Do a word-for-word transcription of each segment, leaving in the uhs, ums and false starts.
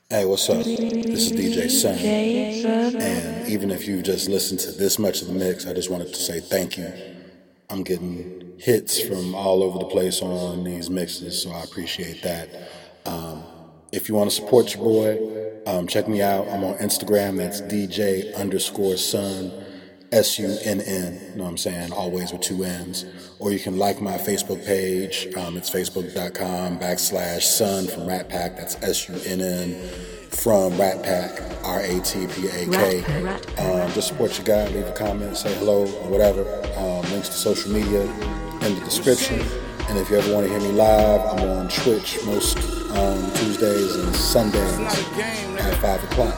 Hey, what's up? This is D J Sun, and even if you've just listened to this much of the mix, I just wanted to say thank you. I'm getting hits from all over the place on these mixes, so I appreciate that. Um, if you want to support your boy, um, check me out. I'm on Instagram. That's D J underscore Sun, S U N N, you know what I'm saying, always with two N's. Or you can like my Facebook page. Um, it's facebook.com backslash Sun from Rat Pack. That's S U N N from Rat Pack, R A T P A K. Um, just support your guy, leave a comment, say hello, or whatever. Um, links to social media in the description. And if you ever want to hear me live, I'm on Twitch most um, Tuesdays and Sundays at five o'clock.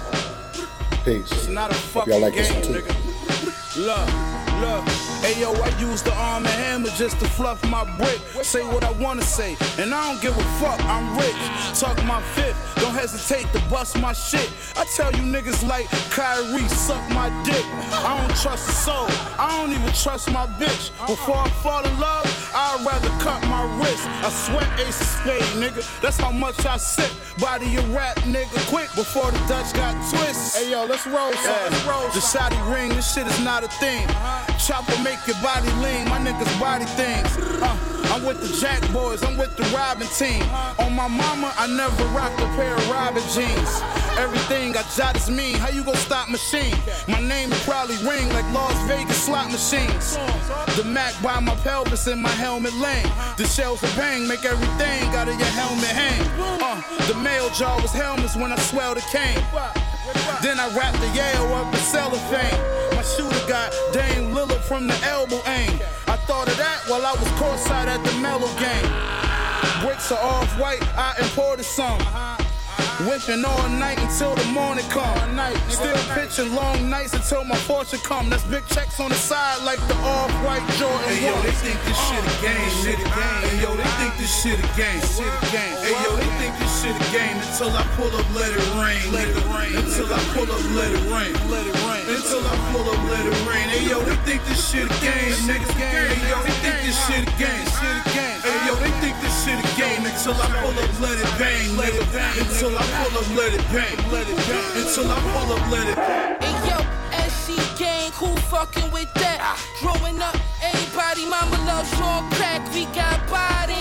Peace. Hope y'all like this one too. Look, look, ayo, I use the arm and hammer just to fluff my brick. Say what I wanna say, and I don't give a fuck, I'm rich. Talk my fifth, don't hesitate to bust my shit. I tell you niggas like Kyrie, suck my dick. I don't trust a soul, I don't even trust my bitch. Before I fall in love, I'd rather cut my wrist. I sweat ace of spade, nigga, that's how much I sip. Body a rap, nigga, quick before the Dutch got twists. Hey yo, let's roll, son, let's roll. The Saudi ring, this shit is not a thing. Chopper make your body lean, my niggas body things. Uh, I'm with the Jack Boys, I'm with the Robin team. On my mama, I never rocked a pair of Robin jeans. Everything I jot is mean, how you gon' stop machine? My name will probably ring like Las Vegas slot machines. The Mac by my pelvis and my helmet lane. The shells of bang make everything out of your helmet hang. Uh, the male jaw was helmets when I swelled the cane. Then I wrapped the Yale up in cellophane. My shooter got Dame Lillard from the elbow aim. I thought of that while I was courtside at the Mellow game. Bricks are off-white, I imported some. Whipping all night until the morning come. Still pitching long nights until my fortune come. That's big checks on the side like the off-white Jordan. Hey yo, they think this shit a game, shit a game. Hey yo, they think this shit a game, shit a game. Hey yo, they think this shit a game until I pull up, let it rain, let it rain. Until I pull up, let it rain, let it rain. Until I pull up, let it rain. Hey yo, they think this shit a game, niggas. Hey yo, they think this shit a game, shit a game. Hey yo, they think this shit a game until I pull up, let it bang, let it bang. Until I pull up, let it bang, let it bang. Until I pull up, let it bang. Hey yo, S C gang, who fucking with that? Growing up, everybody, mama loves Sean Crack, we got body.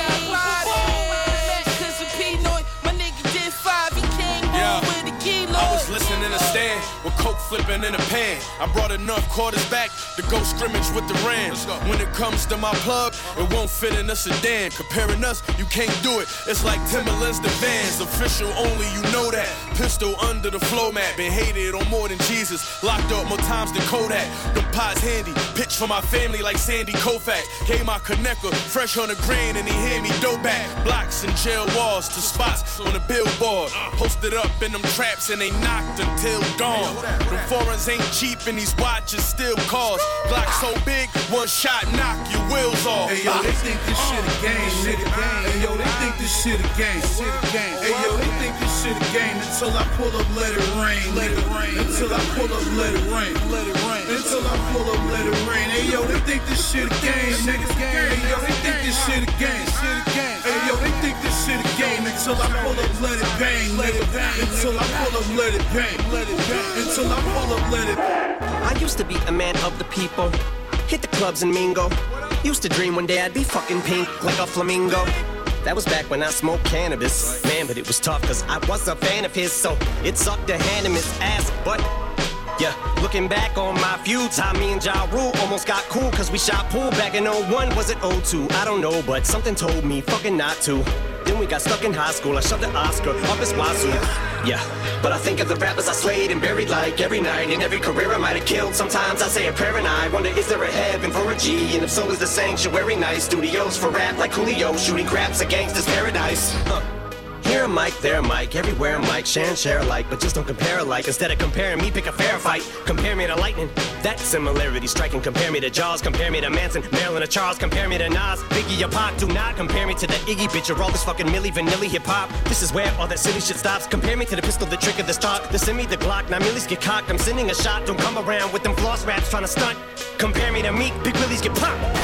Cause of Pinoy, my nigga did five, he came home with a kilo. I was listening in a stand with coke flipping in a pan. I brought enough quarters back to go scrimmage with the Rams. When it comes to my plug, it won't fit in a sedan. Comparing us, you can't do it. It's like Timberlands to Vans. Official only, you know that. Pistol under the flow mat. Been hated on more than Jesus. Locked up more times than Kodak. Them pots handy. Pitch for my family like Sandy Koufax. Gave my connector fresh on the grain and he hand me dope back. Blocks and jail walls to spots on the billboard. Posted up in them traps and they knocked until dawn. Them foreigns ain't cheap and these watches still cost. Glock so big, one shot knock your wheels off. Hey yo, they think this shit a game, nigga. Hey yo, they think this shit a game, shit a game. Hey yo, they think this shit a game until I pull up, let it rain, let it rain. Until I pull up, let it rain, let it rain. Until I pull up, let it rain. Hey yo, they think this shit a game, nigga. Hey yo, they think this shit a game, shit a game. Hey yo, they think this shit a game until I pull up, let it bang, let it bang. Until I pull up, let it bang, let it bang. Until I pull up, let it bang. I used to be a man of the people. Hit the clubs and mingle. Used to dream one day I'd be fucking pink like a flamingo. That was back when I smoked cannabis. Man, but it was tough cause I was a fan of his. So it sucked to hand him his ass. But yeah, looking back on my feuds, how me and Ja Rule almost got cool cause we shot pool back in oh one. Was it oh two? I don't know, but something told me fucking not to. Then we got stuck in high school. I shoved the Oscar up his wazoo. Yeah, but I think of the rappers I slayed and buried like every night. In every career I might have killed. Sometimes I say a prayer and I wonder, is there a heaven for a G? And if so, is the sanctuary nice? Studios for rap like Coolio, shooting craps, a gangster's paradise. Huh. Here a mic, there a mic, everywhere a mic, share and share alike, but just don't compare alike. Instead of comparing me, pick a fair fight. Compare me to Lightning, that similarity striking. Compare me to Jaws, compare me to Manson, Marilyn or Charles, compare me to Nas, Biggie or Pac. Do not compare me to the Iggy bitch or all this fucking Milli Vanilli hip hop. This is where all that silly shit stops. Compare me to the pistol, the trigger, the stock, the semi, the Glock. Now Millies get cocked, I'm sending a shot. Don't come around with them floss raps trying to stunt. Compare me to Meek, Big Willies get popped.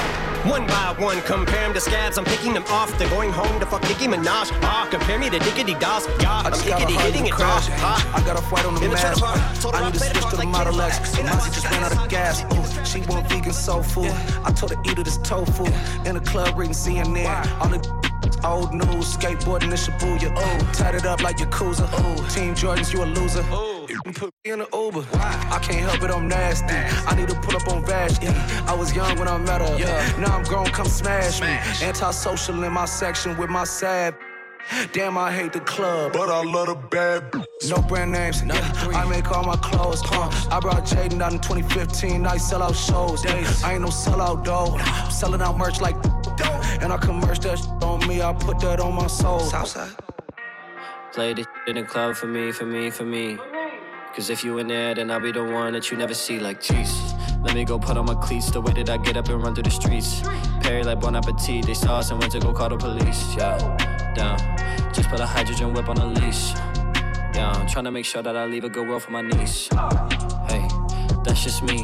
One by one, compare them to scabs. I'm picking them off. They're going home to fuck Nicki Minaj. Ah, compare me to Diggity Doss. Yeah, I'm Diggity hitting it off. I got a fight on the mask. I need to switch to the Model X. Monty just ran out of gas. Ooh, she want vegan soul food. I told her eat it as tofu. In the club reading C N N. All the old news, skateboarding in Shibuya. Oh, tied it up like Yakuza. Oh, Team Jordans, you a loser. You put me in an Uber. I can't help it, I'm nasty. I need to pull up on Vashti. I was young when I met her. Now I'm grown, come smash me. Antisocial in my section with my sad. Damn, I hate the club, but I love the bad. No brand names, yeah. I make all my clothes. Uh, I brought Jaden out in twenty fifteen. I sell out shows. I ain't no sellout though. I'm selling out merch like, and I can merch that shit on me. I put that on my soul. Southside. Play this shit in the club for me, for me, for me. Cause if you in there, then I'll be the one that you never see. Like, Jesus, let me go put on my cleats. The way that I get up and run through the streets. Perry like Bon Appetit. They saw us and went to go call the police. Yeah, down. Just put a hydrogen whip on a leash. Yeah, I'm trying to make sure that I leave a good world for my niece. Hey, that's just me.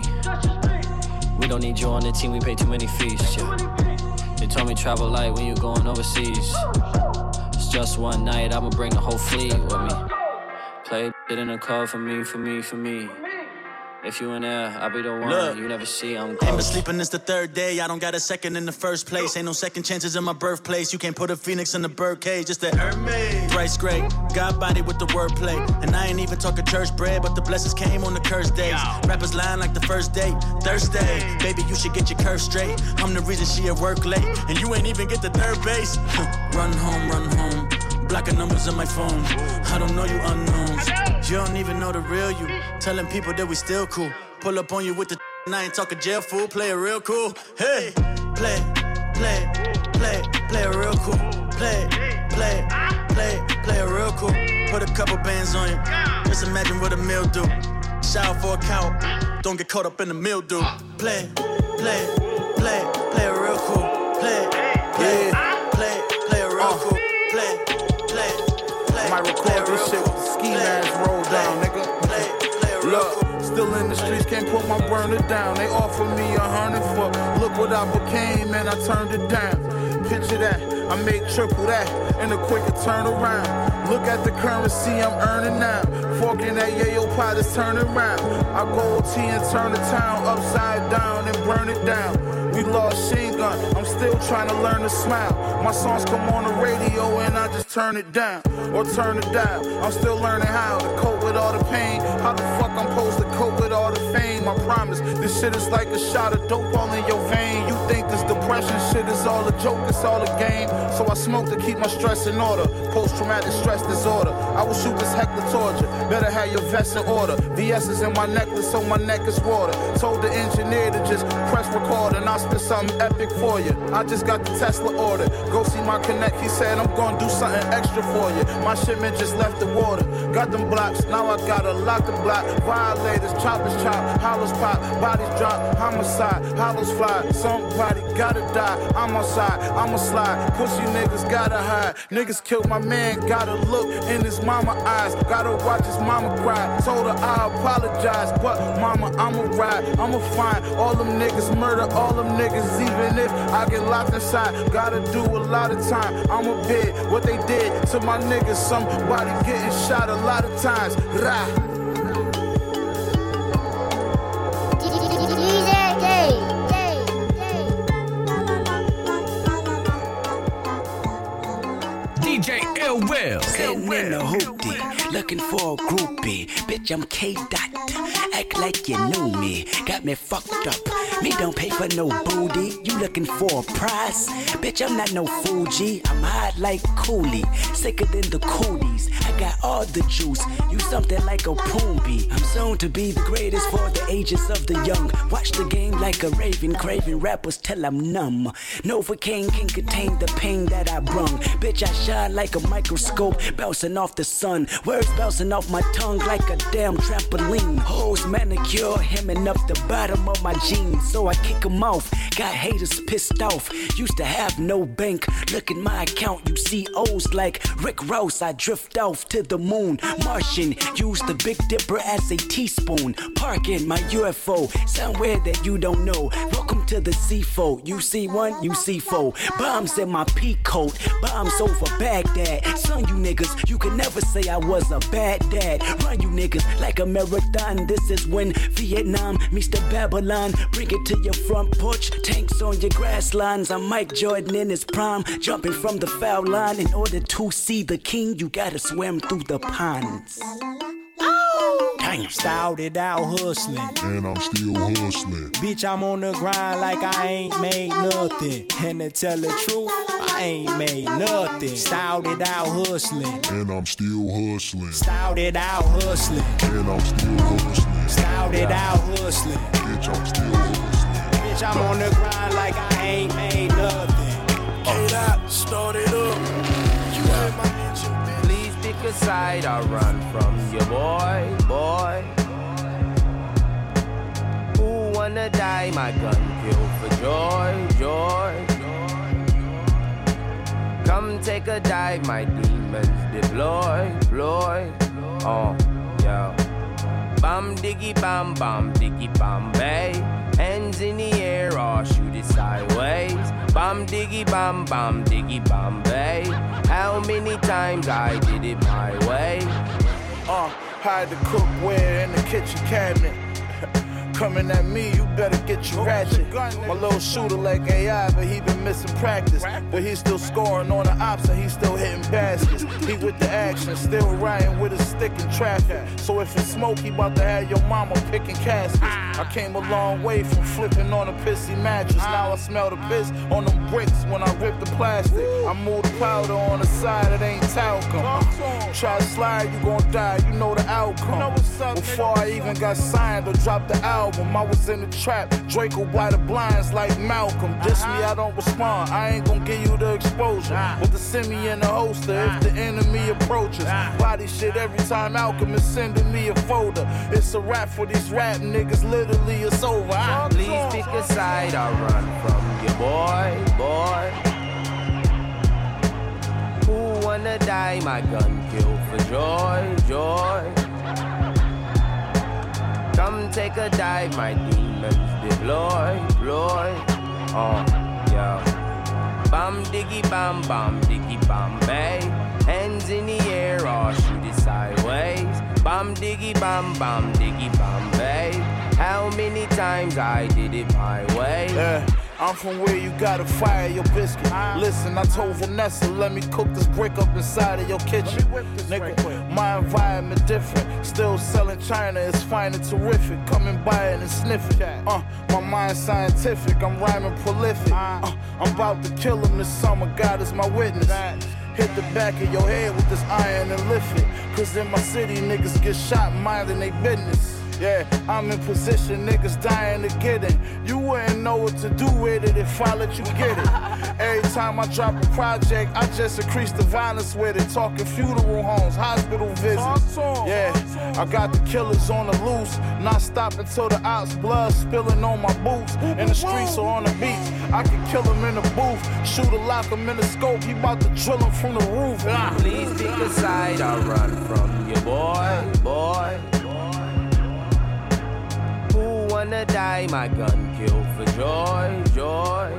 We don't need you on the team, we pay too many fees. Yeah. They told me travel light when you going overseas. It's just one night, I'ma bring the whole fleet with me. Play it in a car for me, for me, for me. If you in there, I'll be the one. Look, you never see, I'm close. Ain't been sleeping, it's the third day. I don't got a second in the first place. Ain't no second chances in my birthplace. You can't put a phoenix in the birdcage. Just that Hermes. Bryce Gray, God body with the wordplay. And I ain't even talking church bread, but the blessings came on the cursed days. Rappers lying like the first date, Thursday. Baby, you should get your curve straight. I'm the reason she at work late, and you ain't even get the third base. Run home, run home. Blocking numbers on my phone. I don't know you unknowns. You don't even know the real you. Telling people that we still cool. Pull up on you with the and I ain't talking jail fool. Play it real cool. Hey, play, play, play, play it real cool. Play, play, play, play it real cool. Put a couple bands on you. Just imagine what a meal do. Shower for a cow. Don't get caught up in the mildew. Play, play, play, play it real cool. Play, play, play, play it real cool. Play. Might record this shit with the ski mask roll down, nigga. Look, still in the streets, can't put my burner down. They offered me a hundred for, look what I became, and I turned it down. Picture that, I made triple that, and a quicker turnaround. Look at the currency I'm earning now. Forking that yayo pot is turning around. I go O T and turn the town upside down and burn it down. We lost Sheen Gun, I'm still trying to learn to smile. My songs come on the radio and I just turn it down, or turn it down. I'm still learning how to cope with all the pain. How the fuck I'm supposed to cope with all the fame? I promise, this shit is like a shot of dope all in your vein. You think this depression shit is all a joke, it's all a game. So I smoke to keep my stress in order. Post-traumatic stress disorder. I will shoot this heckler towards you. Better have your vest in order. V S is in my necklace so my neck is water. Told the engineer to just press record and I'll spit something epic for you. I just got the Tesla order. Go see my connect, he said I'm gonna do something extra for you. My shipment just left the water. Got them blocks, now I gotta lock the block. Violators, choppers chop, hollows pop, bodies drop, homicide, hollows fly. Somebody gotta die, I'm outside, I'ma slide. Pussy niggas gotta hide. Niggas killed my man, gotta look in his mama eyes. Gotta watch his mama cry. Told her I apologize, but mama, I'ma ride. I'ma find all them niggas, murder all them niggas, even if I get locked inside. Gotta do a lot of time. I'ma bid what they did to my niggas. Somebody getting shot a lot of times. Rah. D J Ill Will. Sitting in the hoopty, looking for a groupie. Bitch, I'm K-Dot. Act like you knew me. Got me fucked up. Me don't pay for no booty. You looking for a prize? Bitch, I'm not no Fuji. I'm hot like Cooley. Sicker than the cooties. I got all the juice. You something like a Poombi. I'm soon to be the greatest for the ages of the young. Watch the game like a raven. Craving rappers till I'm numb. Novocaine can contain the pain that I brung. Bitch, I shine like a microscope. Bouncing off the sun. Word Words bouncing off my tongue like a damn trampoline. Hoes manicure, hemming up the bottom of my jeans. So I kick them off, got haters pissed off. Used to have no bank, look at my account, you see O's like Rick Ross. I drift off to the moon. Martian, use the Big Dipper as a teaspoon. Park in my U F O, somewhere that you don't know. Welcome to the C four, you see one, you see four. Bombs in my peak coat, bombs over Baghdad. Son, you niggas, you can never say I was a bad dad. Run you niggas like a marathon. This is when Vietnam meets the Babylon. Bring it to your front porch, tanks on your grass lines. I'm Mike Jordan in his prime, jumping from the foul line. In order to see the king, you gotta swim through the ponds. Damn. Started out hustling, and I'm still hustling. Bitch, I'm on the grind like I ain't made nothing. And to tell the truth, I ain't made nothing. Started out hustling, and I'm still hustling. Started out hustling, and I'm still hustling. Started out hustling, bitch, I'm still hustling. Bitch, I'm on the grind like I ain't made nothing. K-Dot, start it up. You heard my ninja. Please pick a side or run from your boy, boy. Who wanna die? My gun kill for joy, joy. Come take a dive, my demons deploy, deploy. Oh, yeah. Bam diggy bam bam diggy bam bay. Hands in the air or shoot it sideways. Bam diggy bam bam diggy bam bay. How many times I did it my way? Uh, hide the cookware in the kitchen cabinet. Coming at me, you better get your ratchet. My little shooter like A I, but he been missing practice. But he's still scoring on the ops and he's still hitting baskets. He with the action, still riding with a stick in traffic. So if it's smoke, he about to have your mama picking caskets. I came a long way from flipping on a pissy mattress. Now I smell the piss on them bricks when I rip the plastic. I move the powder on the side, it ain't talcum. Try to slide, you gon' die, you know the outcome. Before I even got signed or dropped the album, I was in the trap, Draco by the blinds like Malcolm. Diss me, I don't respond, I ain't gon' give you the exposure. But the send me in the holster if the enemy approaches. Body shit every time Alchemist sending me a folder. It's a rap for these rap niggas, literally it's over. I Please pick a side or run from your boy, boy. Who wanna die? My gun kill for joy, joy. Come take a dive, my demons deploy, deploy. Oh, yeah. Bam diggy bam bam diggy bam bay. Hands in the air or shoot it sideways. Bam diggy bam bam diggy bam bay. How many times I did it my way? Yeah. I'm from where you gotta fire your biscuit. Listen, I told Vanessa, let me cook this brick up inside of your kitchen. Nigga, my environment different. Still selling China, it's fine and terrific. Coming by it and sniff it. Uh, my mind scientific, I'm rhyming prolific. Uh, I'm about to kill him this summer, God is my witness. Hit the back of your head with this iron and lift it. Cause in my city, niggas get shot minding they business. Yeah, I'm in position, niggas dying to get it. You wouldn't know what to do with it if I let you get it. Every time I drop a project, I just increase the violence with it. Talking funeral homes, hospital visits. Yeah, I got the killers on the loose. Not stopping till the ops blood spilling on my boots. In the streets or on the beach, I can kill him in the booth. Shoot a lock him in the scope, he about to drill him from the roof. Please pick a side or run from your boy, boy. Who wanna die? My gun kill for joy, joy.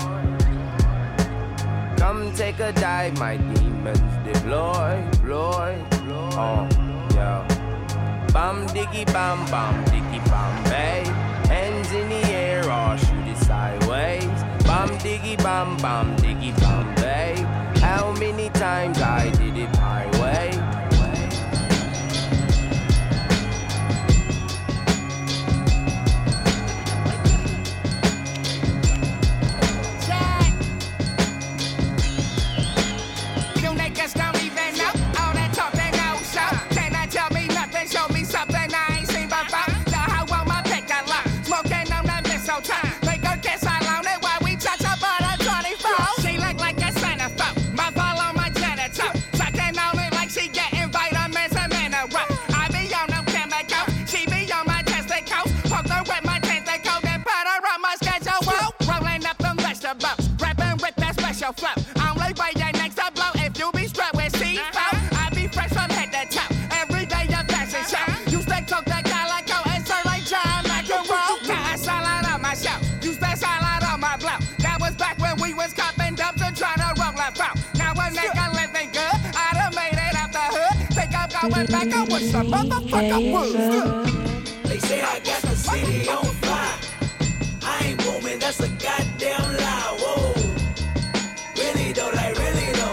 Come take a dive, my demons deploy, deploy. Oh, yeah. Bam diggy bam bam diggy bam bay. Hands in the air or shoot it sideways. Bam diggy bam bam diggy bam bay. How many times I did it my way? She look like a centerfold. My ball on my genital. like I wish I motherfucker would. They say I got the city on fire. I ain't booming, that's a goddamn lie. Whoa. Really though, like really though.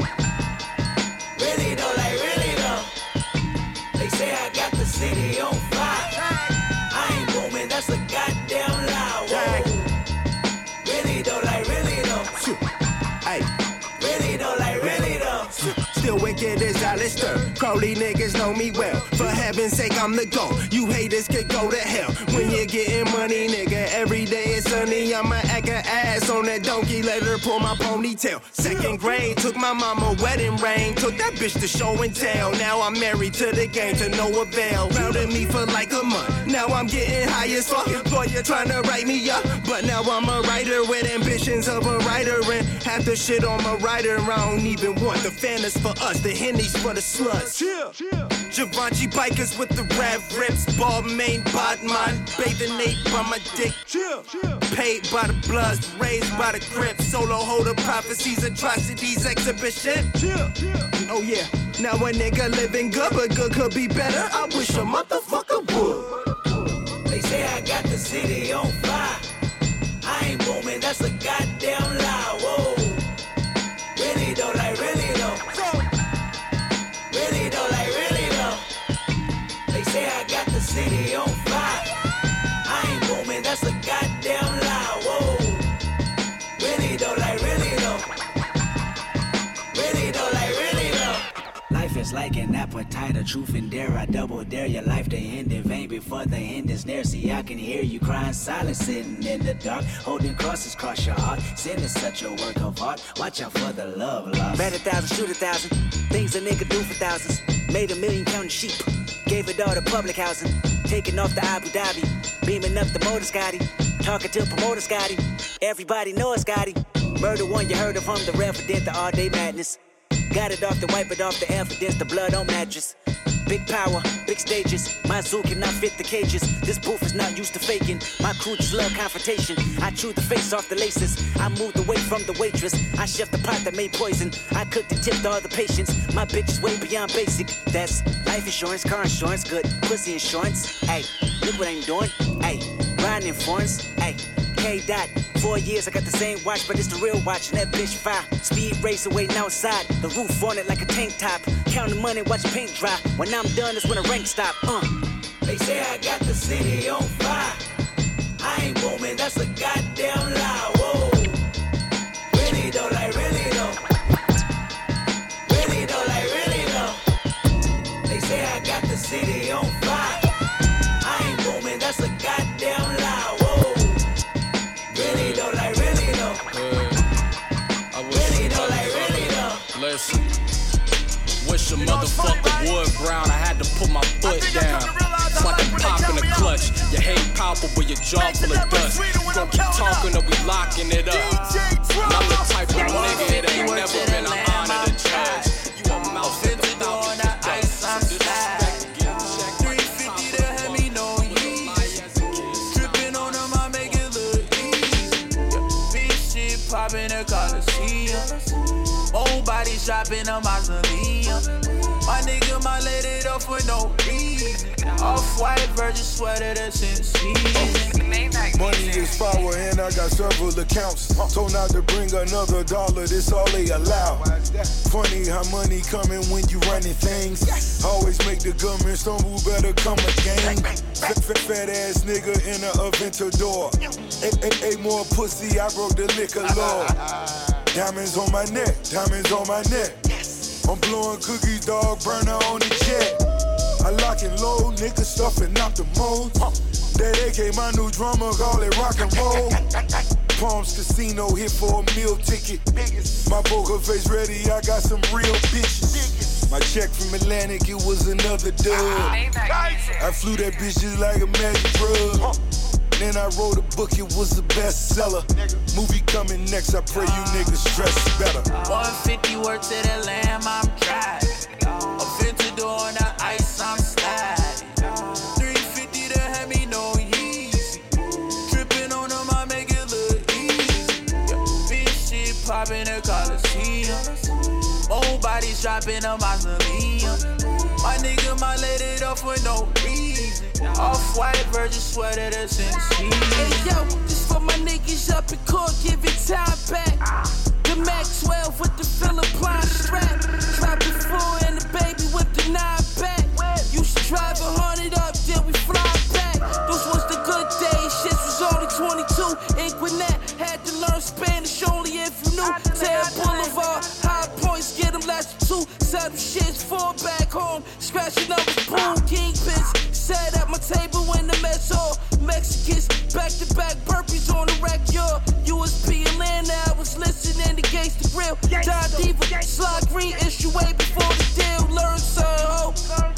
Really though, like really though. They say I got the city on fire. I ain't booming, that's a goddamn lie. Whoa. Really though, like really though. Hey. Really though, like really though. Still wicked as Alistair. Crowley niggas know me well. For heaven's sake, I'm the GOAT. You haters could go to hell. When you're getting money, nigga, every day is sunny. I'ma act a ass on that donkey, let her pull my ponytail. Second grade, took my mama wedding ring. Took that bitch to show and tell. Now I'm married to the game to no avail. Rounded me for like a month. Now I'm getting high as fuck. Lawyer trying to write me up. But now I'm a writer with ambitions of a writer. And half the shit on my writer, I don't even want. The fan is for us, the Henny's for the sluts. Givenchy bikers with the red rips, ball main, bod mine, bathing Nate by my dick. Paid by the Bloods, raised by the Crips, solo holder prophecies, atrocities, exhibition. Oh yeah, now a nigga living good, but good could be better. I wish a motherfucker would. They say I got the city on fire. I ain't booming, that's a goddamn lie. Whoa. Really though, like really though. Really though, like really though. They say I got the city on fire. I ain't booming, that's a goddamn lie. Whoa. Really though, like really though. Really though, like really though. Life is like an appetite, a truth and dare. I double dare your life to end in vain before the end is near. See, I can hear you crying silent, sitting in the dark, holding crosses across your heart. Sin is such a work of art. Watch out for the love lost. Bet a thousand, shoot a thousand. Things a nigga do for thousands. Made a million counting sheep. Gave it all to public housing. Taking off the Abu Dhabi. Beaming up the motor Scotty. Talking to promoter Scotty. Everybody knows Scotty. Murder one you heard of him, the resident, the all day madness. Got it off the wipe it off the evidence, the blood on mattress. Big power, big stages. My zoo cannot fit the cages. This booth is not used to faking. My crew just love confrontation. I chewed the face off the laces. I moved away from the waitress. I chefed the pot that made poison. I cooked and tipped all the patients. My bitch is way beyond basic. That's life insurance, car insurance, good pussy insurance. Hey, look what I'm doing. Hey, riding in foreigns. Hey, K dot. Four years, I got the same watch, but it's the real watch, and that bitch fire. Speed racer waiting outside, the roof on it like a tank top. Counting money, watch paint dry. When I'm done, it's when the rank stop. Uh. They say I got the city on fire. I ain't booming, that's a goddamn lie. Whoa. Really though, like really though. Really though, like really though. They say I got the city on fire. I ain't booming, that's a goddamn lie. Whoa. Really though, like really though. Uh, I wish really though, like really though. Listen, wish a motherfucker would brown. I had to put my foot down. So I can pop in the clutch. Your head palpable, your jaw full of dust. You gon' keep talking or we locking it up. And I'm the type of nigga it ain't never been an honor to judge. You a mouth with the thought of the ice. Some disrespect to get checked. three fifty to have me no ease. Tripping on them, I make it look easy. Big shit popping a Coliseum. Old body shopping a mausoleum. My nigga might let it up for no reason. Off-white virgin sweater that's in season. Money is power and I got several accounts. Told not to bring another dollar, this all they allow. Funny how money coming when you running things. Always make the government stumble, better come again. Fat, fat, fat ass nigga in a Aventador. Eight more pussy, I broke the liquor law. Diamonds on my neck, diamonds on my neck. I'm blowing cookies, dog, burner on the jet. I lock and load, niggas stuffing out the mold. That A K, my new drummer, call it rock and roll. Palms Casino, hit for a meal ticket. My poker face ready, I got some real bitches. My check from Atlantic, it was another dub. I flew that bitch just like a magic drug. Then I wrote a book, it was a bestseller. Movie coming next, I pray you niggas stress better. one fifty work to the lamb, I'm driving. A fifty door on the ice, I'm sliding. three fifty to have me no easy. Tripping on them, I make it look easy. Yeah. Big shit popping a Coliseum. Old bodies dropping a mausoleum. My nigga might let it off for no reason. Off-white virgin sweater that's in the season. Hey yo, this for my niggas up in court, give it time back. The Mac twelve with the Philippine strap. Drop it full and the baby with the nine back. Used to drive a hundred up, then we fly back. Those was the good days, shit was only twenty-two. Inquinet had to learn Spanish only if you knew. Tear Boulevard, high points, get them last two. Set them shits, fall back home, scratching up his boom. Kingpins sat at my table when the mess all Mexicans, back to back burpees on the rack, yo. U S P Atlanta, I was listening to Gangsta Grill. Don Diva, Sly Green, issue way before the deal. Learn some ho,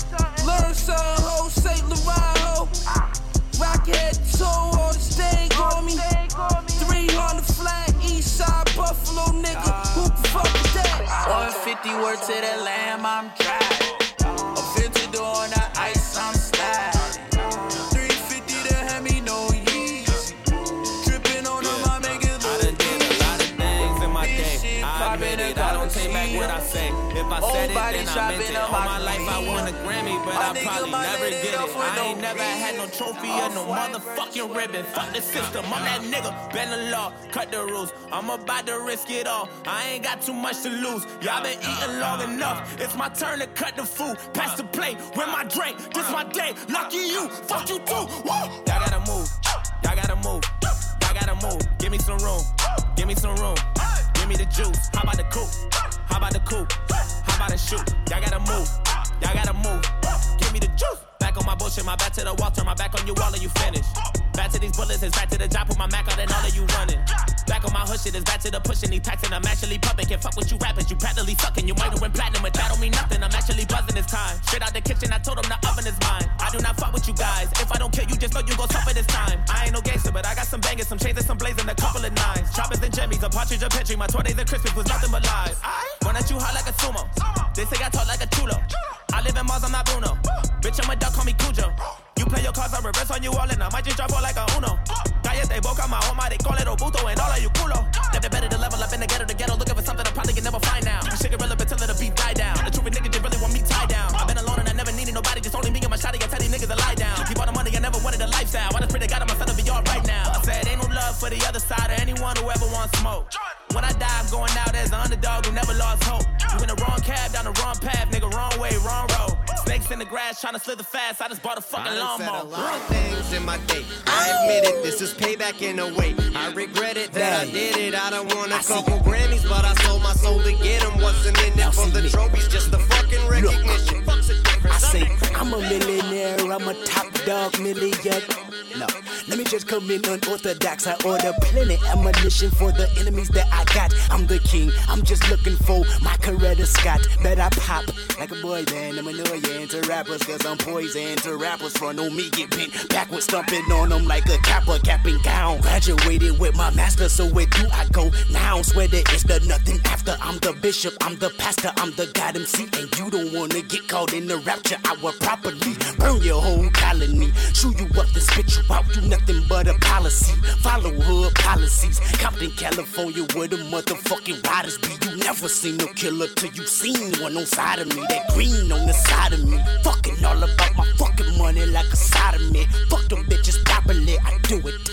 learn some ho, Saint Laurent ho. Rockhead toe on the stage on me. three hundred flat, east side Buffalo nigga. Who the fuck is that? one fifty word to the lamb, I'm driving. A fifty door on the ice, I'm sliding. three fifty to have me no easy. Dripping on them, I make it look. I done did a lot of things in my day. I admit it, I don't take back what I say. If I said it, then I meant it. All my life I won a Grammy, but I probably never get it. I ain't never had no trophy or no motherfucking ribbon. Fuck the system, I'm that nigga. Bend the law, cut the rules. I'm about to risk it all. I ain't got too much to lose. Y'all been eating long enough. It's my turn to cut the food. Pass the plate, with my drink. This my day. Lucky you, fuck you too. Woo! Y'all gotta move. Y'all gotta move. Y'all gotta move. Give me some room. Give me some room. Give me the juice. How about the coupe? How about the coupe? How about the shoot? Y'all gotta move. Y'all gotta move. Give me the juice. Back on my bullshit, my back to the wall, turn my back on you, all of you finish. Back to these bullets, it's back to the job, put my Mac out and all of you running. Back on my hood shit, it's back to the pushing, these packs and I'm actually pumping. Can't fuck with you rappers, you practically sucking. You might have went platinum, but that don't mean nothing. I'm actually buzzing this time. Straight out the kitchen, I told them the oven is mine. I do not fuck with you guys. If I don't kill you, just know you gon' suffer this time. I ain't no gangster, but I got some bangers, some chains and some blazing, a couple of nines. Choppers and jimmies, a partridge, a petri. My twenties and Christmas was nothing but lies. Run at you hot like a sumo. They say I talk like a chulo. I live in Mars, I'm not Bruno. Bitch, I'm a duck, call me Cujo. You play your cards, I reverse on you all, and I might just drop all like a Uno. Calles de boca, my home, they call it Obuto, and all of you culo. Never better to level up in the ghetto, the ghetto, looking for something I probably can never find now. Shit irrelevant till the beat die down. The truth is niggas just really want me tied down. I've been alone and I never needed nobody, just only me and my shotty. I tell these niggas to lie down. Keep all the money, I never wanted a lifestyle. I just pray to God I'm gonna be all right now. I said ain't no love for the other side or anyone who ever wants smoke. When I die, I'm going out as an underdog who never lost hope. You in the wrong cab, down the wrong path, nigga, wrong way, wrong road. Snakes in the grass, trying to slither fast. I just bought a fucking lawnmower. A lot of things in my day. I admit it, this is payback in a way. I regret it that I did it. I don't want a couple Grammys, but I sold my soul to get them. Wasn't in it for the trophies, just the fucking recognition. Fuck's a difference. I say, I'm a millionaire, I'm a top dog million. No, let me just come in unorthodox. I order plenty ammunition for the enemies that I got. I'm the king, I'm just looking for my Coretta Scott. Bet I pop like a boy band. I'm annoying to rappers, cause I'm poison to rappers. Front on me, get bent backward, stomping on them like a kappa, capping gown. Graduated with my master, so where do I go now? Swear that it's the nothing after. I'm the bishop, I'm the pastor, I'm the God M C. And you don't wanna get caught in the rapture. I will properly burn your whole colony. Chew you up, then spit you out. You nothing but a policy. Follow hood policies. Compton, California, where the motherfucking riders be. You never seen no killer till you seen one on side of me. That green on the side of me. Fucking all about my fucking money like a sodomy. Fuck them bitches properly, I do it.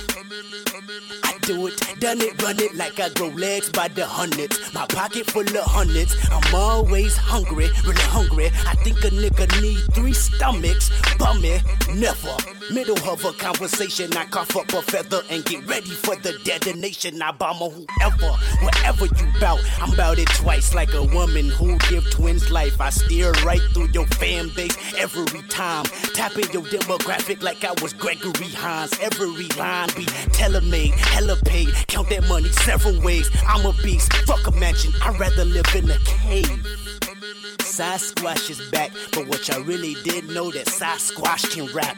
I do it, done it, run it like I grow legs by the hundreds. My pocket full of hundreds. I'm always hungry, really hungry. I think a nigga need three stomachs. Bummy, never. Middle of a conversation, I cough up a feather and get ready for the detonation. I bomb a whoever, wherever you bout. I'm bout it twice like a woman who give twins life. I steer right through your fan base every time. Tapping your demographic like I was Gregory Hines. Every line be tailor-made, hella paid. Count that money several ways. I'm a beast, fuck a mansion. I'd rather live in a cave. Sasquatch is back, but what y'all really did know that Sasquatch can rap.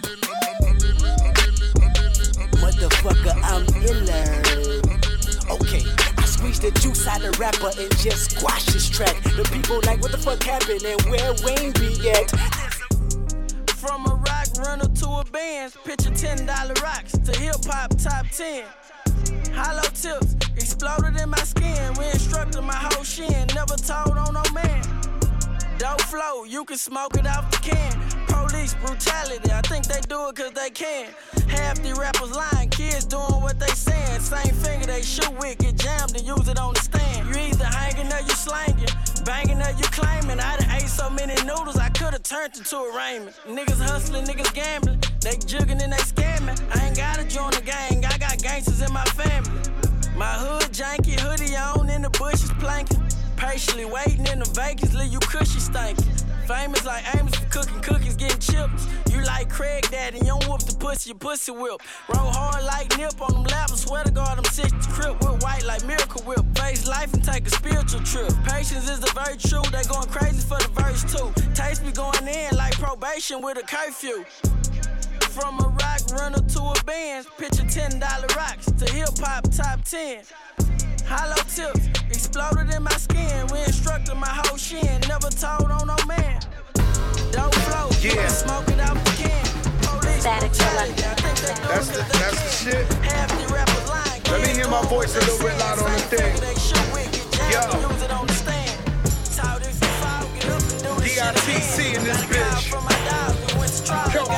Motherfucker, I'm iller. Okay, I squeeze the juice out of rapper and just squash this track. The people like, what the fuck happened and where Wayne be at? From a rock runner to a band, picture ten dollar rocks to hip hop top ten. Hollow tips exploded in my skin. We instructed my whole shin, never told on no man. Dope flow, you can smoke it off the can. Police brutality, I think they do it cause they can. Half the rappers lying, kids doing what they saying. Same finger they shoot with, get jammed and use it on the stand. You either hanging or you slanging, banging or you claiming. I done ate so many noodles, I could've turned into a raiment. Niggas hustling, niggas gambling, they jugging and they scamming. I ain't gotta join the gang, I got gangsters in my family. My hood janky, hoodie on in the bushes planking. Patiently waiting in the Vegas, leave you cushy stankin'. Famous like Amos for cooking cookies, getting chips. You like Craig Daddy, you don't whoop the pussy, your pussy whip. Roll hard like Nip on them laps, swear to God I'm sixty crip. Whip white like Miracle Whip. Face life and take a spiritual trip. Patience is the virtue, they going crazy for the verse too. Taste be going in like probation with a curfew. From a rock runner to a Benz, picture ten dollar rocks to hip hop top ten. Hollow tips exploded in my skin. We instructed my whole shin, never told on no man. Dope flow, yeah. Smoke it out the can. Police brutality, I think they do That's the, they that's the shit. Half the rappers lying. Let me hear my voice a little bit loud on the thing. Yo. D I T C in this bitch. Coco.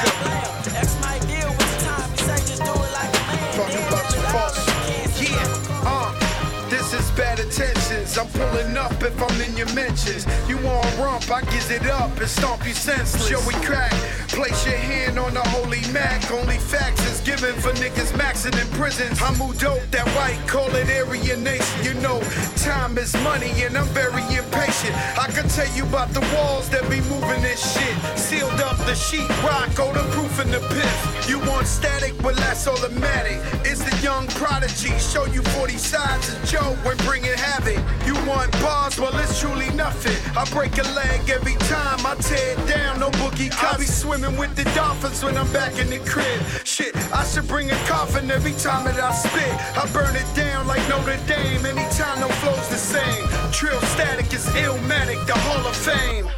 Talking about your boss. Yeah, uh. This is bad intentions. I'm pulling up if I'm in your mentions. You want rump, I gives it up and stomp you senseless. Joey crack, place your hand on the holy Mac. Only facts is given for niggas maxing in prisons. I'm who dope, that white, call it Aryan Nation. You know, time is money and I'm very impatient. I can tell you about the walls that be moving this shit. Sealed up the sheet rock, go the proof in the piff. You want static, well that's automatic. It's the young prodigy, show you forty sides of Joe when bringing havoc. You want bars, well it's truly nothing. I break a leg every time I tear it down, no boogie cop. I be swimming with the dolphins when I'm back in the crib. Shit, I should bring a coffin every time that I spit. I burn it down like Notre Dame, anytime no flow's the same. Trill static is Illmatic, the Hall of Fame.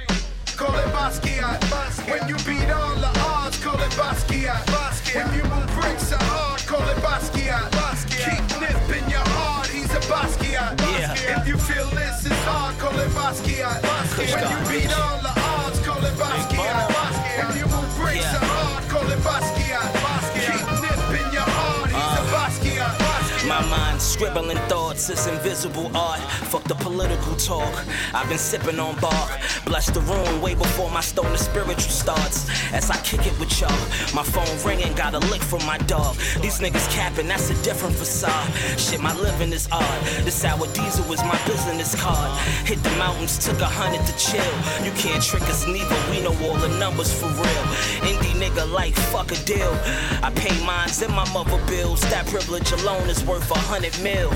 Call it Basquiat. When you beat all the odds, call it Basquiat. When you move bricks so hard, call it Basquiat. Keep nipping your heart, he's a Basquiat. If you feel this is hard, call it Basquiat. When you beat all the odds, call it Basquiat. When you move bricks so hard, call it Basquiat. Keep nipping your heart, he's a Basquiat. My mind scribbling thoughts, it's invisible art. Fuck the political talk, I've been sipping on bark. Bless the room way before my stoner spiritual starts. As I kick it with y'all, my phone ringing, got a lick from my dog. These niggas capping, that's a different facade. Shit, my living is odd. This sour diesel is my business card. Hit the mountains, took a hundred to chill. You can't trick us neither, we know all the numbers for real. Indie nigga like fuck a deal. I pay mines and my mother bills. That privilege alone is worth a hundred mil.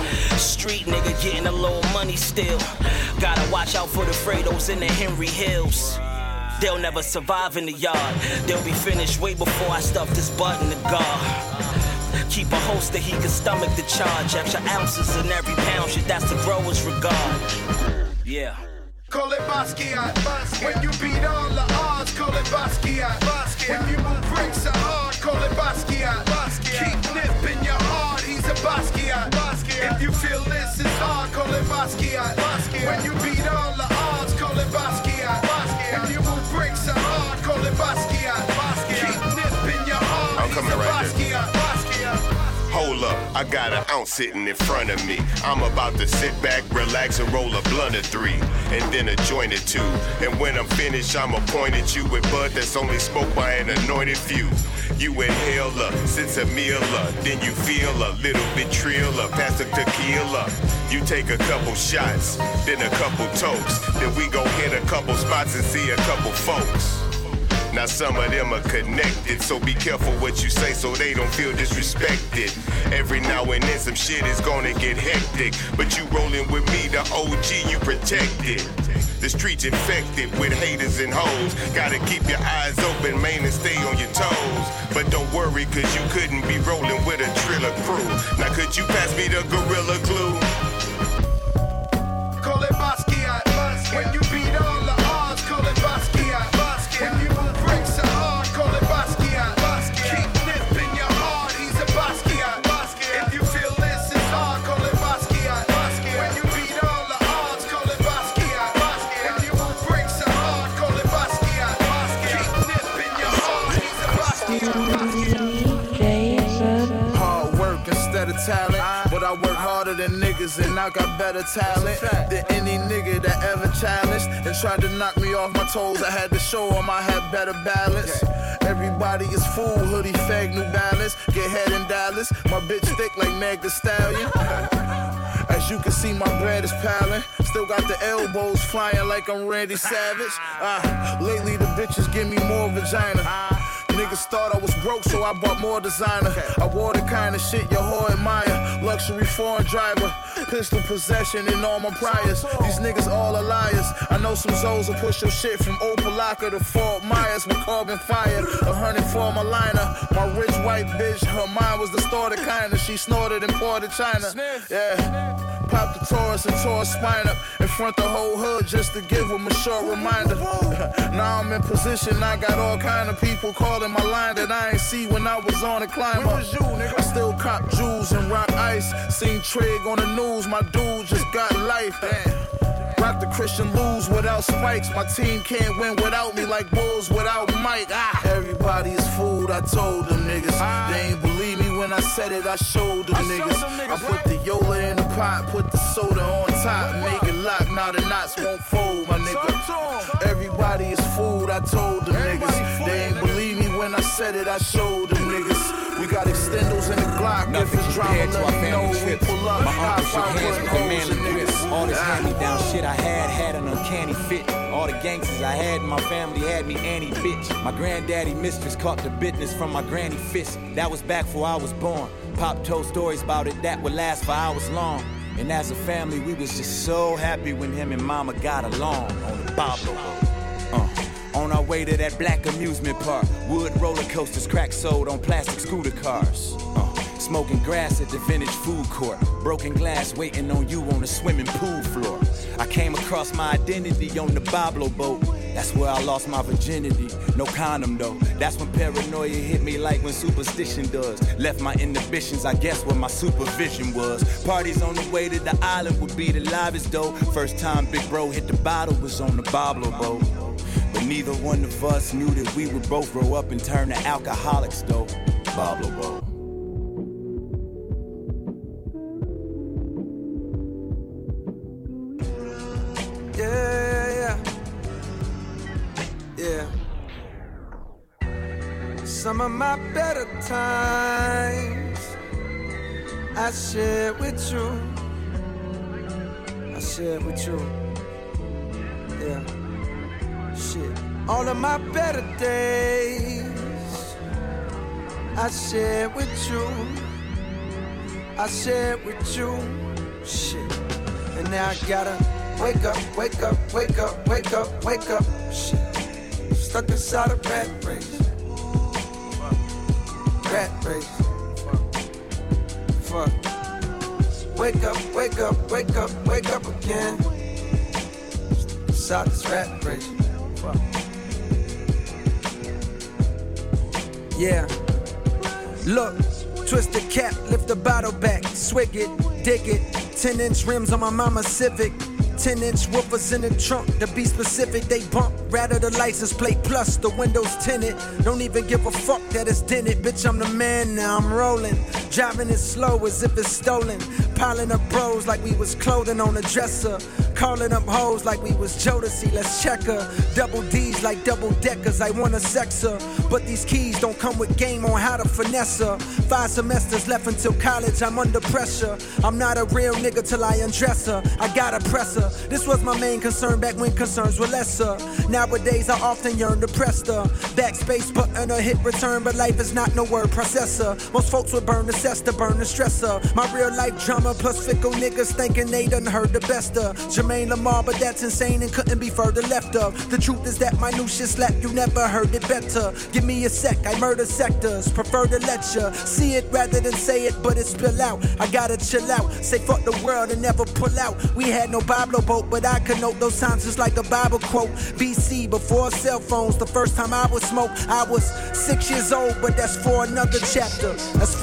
Street nigga getting a little money still. Gotta watch out for the Fredos in the Henry Hills. They'll never survive in the yard. They'll be finished way before I stuff this butt in the guard. Keep a holster, he can stomach the charge. Extra ounces in every pound, shit, that's the grower's regard. Yeah. Call it Basquiat. When you beat all the odds, call it Basquiat. When you move bricks so hard, call it Basquiat. Keep nipping your heart, he's a Basquiat. If you feel this is hard, call it Basquiat. When you beat all the odds, call it Basquiat. When you move bricks so hard, call it Basquiat. Keep nipping your heart, I'm coming right there. Hold up, I got an ounce sitting in front of me. I'm about to sit back, relax, and roll a blunt or three, and then a joint or two. And when I'm finished, I'ma point at you with bud that's only smoked by an anointed few. You inhale up, sense a meal up, then you feel a little bit trill up, pass the tequila. You take a couple shots, then a couple tokes, then we gon' hit a couple spots and see a couple folks. Now some of them are connected, so be careful what you say so they don't feel disrespected. Every now and then some shit is gonna get hectic, but you rollin' with me, the O G, you protected. The streets infected with haters and hoes. Gotta keep your eyes open, man, and stay on your toes. But don't worry, cause you couldn't be rollin' with a Triller crew. Now could you pass me the Gorilla Glue? Call it Basquiat. When you beat all the odds, call it Basquiat. When you move bricks so hard, call it Basquiat. Keep nipping your heart, he's a Basquiat. If you feel this is hard, call it Basquiat. When you beat all the odds, call it Basquiat. When you move than niggas, and I got better talent than any nigga that ever challenged and tried to knock me off my toes. I had to show them I had better balance. Everybody is fool, hoodie, fag, New Balance. Get head in Dallas, my bitch thick like Meg Thee Stallion. As you can see, my bread is piling. Still got the elbows flying like I'm Randy Savage. Uh, lately the bitches give me more vagina. Niggas thought I was broke, so I bought more designer. I wore the kind of shit your whore admire. Luxury foreign driver, pistol possession in all my priors. These niggas all are liars. I know some Zoes will push your shit from Opalaka to Fort Myers with carbon fire. A hundred for my liner. My rich white bitch, her mind was the starter kinda. She snorted and poured to China. Yeah. Popped the Taurus and tore her spine up in front the whole hood just to give them a short reminder. Now I'm in position, I got all kind of people calling my line that I ain't see when I was on a climb up. I still cop jewels and rock ice. Seen Trig on the news, my dude just got life. Rock the Christian lose without spikes. My team can't win without me like Bulls without Mike. Ah. Everybody is fooled, I told them niggas. Ah. They ain't believe me when I said it, I showed them I niggas. Showed them niggas. I put the Yola in the pot, put the soda on top, make it lock, now the knots won't fold, my nigga. Everybody is fooled, I told them Everybody niggas. Fooled. They ain't believe me when I said it, I showed them niggas. We got extendos in the Glock. Nothing if it's drama, let me know we pull up. My uncle shook hands with the man in grip. All this hand-me-down shit I had had an uncanny fit. All the gangsters I had in my family had me Annie bitch. My granddaddy mistress caught the business from my granny fist. That was back before I was born. Pop told stories about it that would last for hours long. And as a family, we was just so happy when him and mama got along on the Pablo Road. Uh. On our way to that black amusement park, wood roller coasters, crack sold on plastic scooter cars. Uh, smoking grass at the vintage food court, broken glass waiting on you on the swimming pool floor. I came across my identity on the Pablo boat. That's where I lost my virginity, no condom though. That's when paranoia hit me like when superstition does. Left my inhibitions, I guess where my supervision was. Parties on the way to the island would be the livest though. First time big bro hit the bottle was on the Pablo boat. But neither one of us knew that we would both grow up and turn to alcoholics though. Pablo boat. Yeah, yeah, yeah. Some of my better times I share with you. I share with you. Yeah. Shit. All of my better days I share with you. I share with you. Shit. And now I gotta wake up, wake up, wake up, wake up, wake up. Shit. Stuck inside a rat race. Rat race. Fuck. Wake up, wake up, wake up, wake up again. Stuck inside this rat race. Fuck. Yeah. Look, twist the cap, lift the bottle back, swig it, dig it. ten inch rims on my mama's Civic. ten inch woofers in the trunk, to be specific, they bump. Rather the license plate plus the windows tinted. Don't even give a fuck that it's dented. Bitch, I'm the man now, I'm rolling. Driving it slow as if it's stolen. Piling up bros like we was clothing on a dresser. Calling up hoes like we was Jodeci, let's check her. Double D's like double deckers, I wanna sex her. But these keys don't come with game on how to finesse her. Five semesters left until college, I'm under pressure. I'm not a real nigga till I undress her. I gotta press her. This was my main concern back when concerns were lesser. Nowadays I often yearn to press the backspace button or hit return, but life is not no word processor. Most folks would burn the cess to burn the stressor. My real life drama plus fickle niggas thinking they done heard the best of Jermaine Lamar, but that's insane and couldn't be further left of. The truth is that my new shit slap, you never heard it better. Give me a sec, I murder sectors, prefer to let ya see it rather than say it, but it spill out. I gotta chill out, say fuck the world and never pull out. We had no Pablo boat, but I could note those times just like a Bible quote. B C, before cell phones, the first time I would smoke, I was six years old, but that's for another chapter. That's for another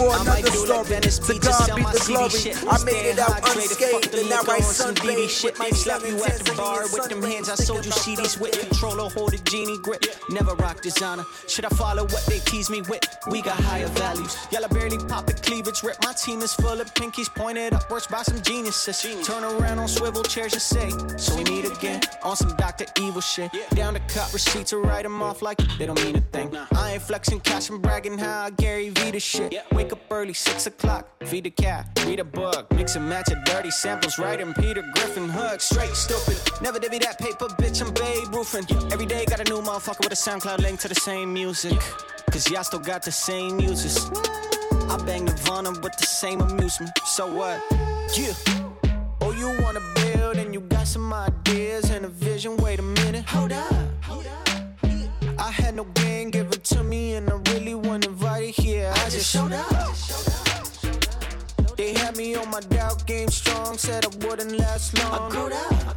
the story. To God be the glory. I made it out unscathed, and now I sunbathe Shit might slap you at the bar with them hands. I sold you C Ds with controller, hold a genie grip. Never rock designer. Should I follow what they tease me with? We got higher values. Y'all barely pop the cleavage rip. My team is full of pinkies pointed upwards by some geniuses. Turn around on swivel chairs and say, so we meet again on some Doctor Evil shit. Down to cut receipts or write them off like they don't mean a thing. I ain't flexing cash and bragging how I Gary V the shit. Wake up early, six o'clock, feed a cat, read a book, mix and match of dirty samples, writing Peter Griffin hook. Straight stupid, never divvy that paper, bitch, I'm Babe Roofing. Every day got a new motherfucker with a SoundCloud link to the same music. Cause y'all still got the same users. I bang Nirvana with the same amusement. So what? Yeah. Oh, you wanna build and you got some ideas and a vision. Wait a minute. Hold up. Hold up. I had no gang, give it to me, and I really wasn't invited here. I, I just showed up. They had me on my doubt game strong, said I wouldn't last long. I growed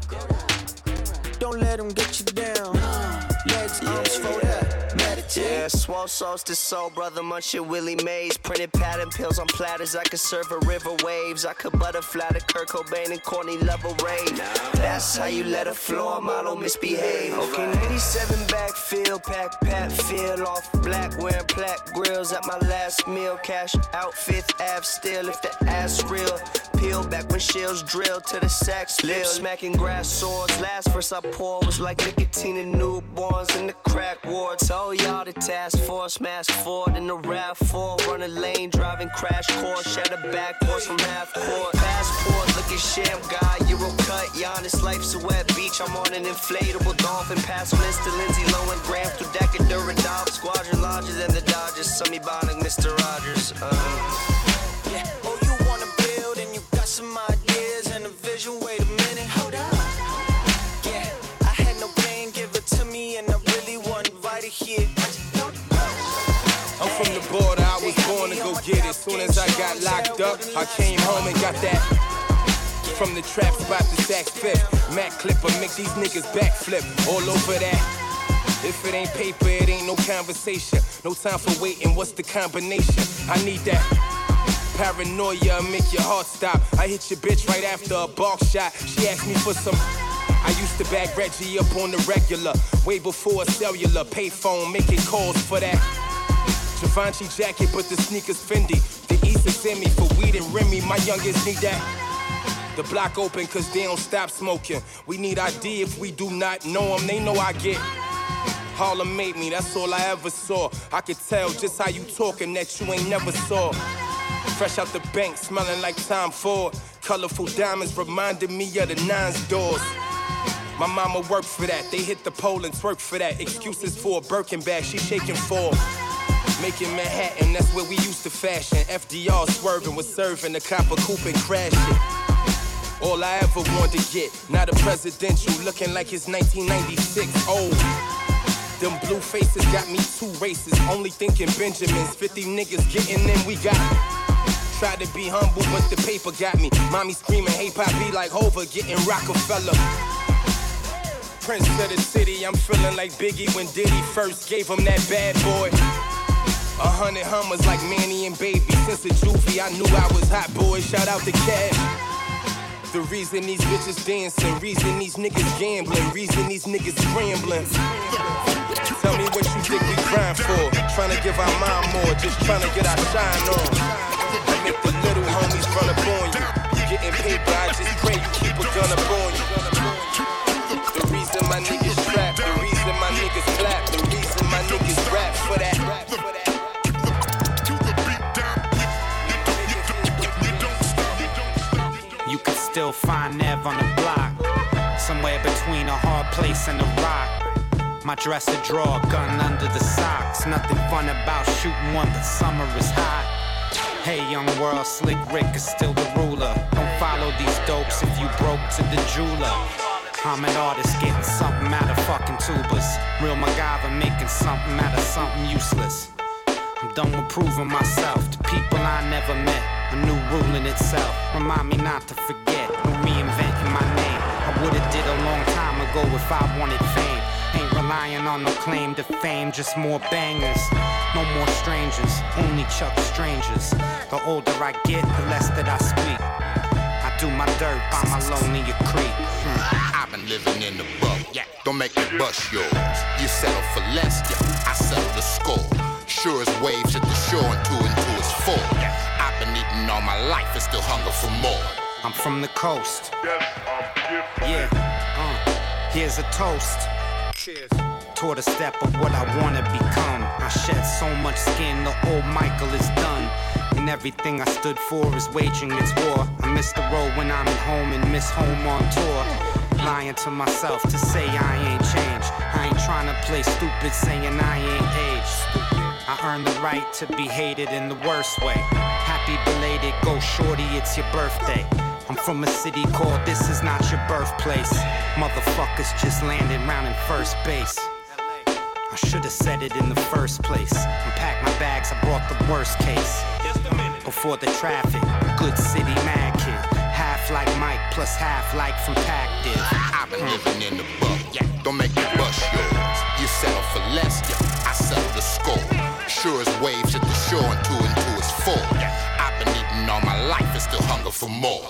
up. Don't let them get you down. Legs, arms, fold up. Yeah, swole sauce to soul, brother, munch your Willie Mays. Printed pattern pills on platters, I could serve a river waves. I could butterfly to Kurt Cobain and Courtney Love a rave. That's how you let a floor model misbehave. Okay, ninety-seven backfield, pack, pat, feel off. Black wearing plaque grills at my last meal. Cash out Fifth Ave still, if the ass real. Peel back when shells drill to the sack spill. Smacking grass swords, last verse I pour was like nicotine and newborns in the crack ward. Told y'all the task force, mask forward in the RAV four. Run a lane, driving crash course, shatter backboards from half court. Passport, look at sham guy, Euro cut, Giannis, life's a wet beach. I'm on an inflatable dolphin, pass to Lindsay Lohan, grams to Decadura Dolph. Squadron larger than the Dodgers, Summy Bonnick, Mister Rogers. Um. Yeah, oh, you wanna build and you got some ideas and a vision. Wait a minute, hold up. Yeah, I had no game, give it to me, and I really wasn't invited here. I'm from the border, I was born to go get it. Soon as I got locked up, I came home and got that. From the trap spot to Saks Fifth, Mac Clipper make these niggas backflip all over that. If it ain't paper, it ain't no conversation. No time for waiting, what's the combination? I need that paranoia, make your heart stop. I hit your bitch right after a bark shot. She asked me for some. I used to bag Reggie up on the regular, way before a cellular payphone, making calls for that Givenchy jacket, but the sneakers Fendi. The East is in me for weed and Remy. My youngest need that. The block open cause they don't stop smoking. We need I D if we do not know them. They know I get. Harlem made me, that's all I ever saw. I could tell just how you talking that you ain't never saw. Fresh out the bank, smelling like Tom Ford. Colorful diamonds reminded me of the nines doors. My mama worked for that, they hit the pole and twerked for that. Excuses for a Birkin bag, she shaking for. Making Manhattan, that's where we used to fashion. F D R swerving, was serving the copper coupe and crashing. All I ever wanted to get, not a presidential, looking like it's nineteen ninety-six. Oh, them blue faces got me two races, only thinking Benjamins. fifty niggas getting in, we got. Tried to be humble, but the paper got me. Mommy screaming, hey Poppy, like Hova, getting Rockefeller. Prince of the city, I'm feeling like Biggie when Diddy first gave him that bad boy. A hundred hummers like Manny and Baby. Since a juvie, I knew I was hot, boy. Shout out to Cash. The reason these bitches dancing, reason these niggas gambling, reason these niggas scrambling. Tell me what you think we grind for. Trying to give our mind more, just trying to get our shine on. I make the little homies run up on you. You getting paper, I just pray you keep a gun up on you. The reason my niggas trap, the reason my niggas clap, the reason my niggas rap for that. You can still find Nev on the block, somewhere between a hard place and a rock. My dresser drawer, gun under the socks. Nothing fun about shooting one, but summer is hot. Hey, young world, Slick Rick is still the ruler. Don't follow these dopes if you broke to the jeweler. I'm an artist getting something out of fucking tubers. Real MacGyver making something out of something useless. I'm done with proving myself to people I never met. A new rule in itself. Remind me not to forget. No reinventing my name. I would've did a long time ago if I wanted fame. Ain't relying on no claim to fame, just more bangers. No more strangers, only Chuck strangers. The older I get, the less that I speak. I do my dirt by my lonely creek. Hmm. I've been living in the buck, yeah. Don't make me bust yours. You settle for less, yeah. I settle the score. Sure as waves at the shore and two and two is four. Yeah. I've been eating all my life and still hunger for more. I'm from the coast. Yeah, uh, here's a toast. Cheers. Toward a step of what I wanna become. I shed so much skin, the old Michael is done. And everything I stood for is waging its war. I miss the road when I'm at home and miss home on tour. Lying to myself to say I ain't changed. I ain't trying to play stupid saying I ain't aged. I earned the right to be hated in the worst way. Happy belated, go shorty, it's your birthday. I'm from a city called This Is Not Your Birthplace. Motherfuckers just landed round in first base. I should've said it in the first place. Unpacked my bags, I brought the worst case. Before the traffic, good city mad kid. Half like Mike plus half like from Pactive. I've been living in the buck, yeah. Don't make me bust yours. You settle for less, yeah. I settle the score. Sure as waves at the shore and two and two is four. Yeah. I've been eating all my life and still hunger for more.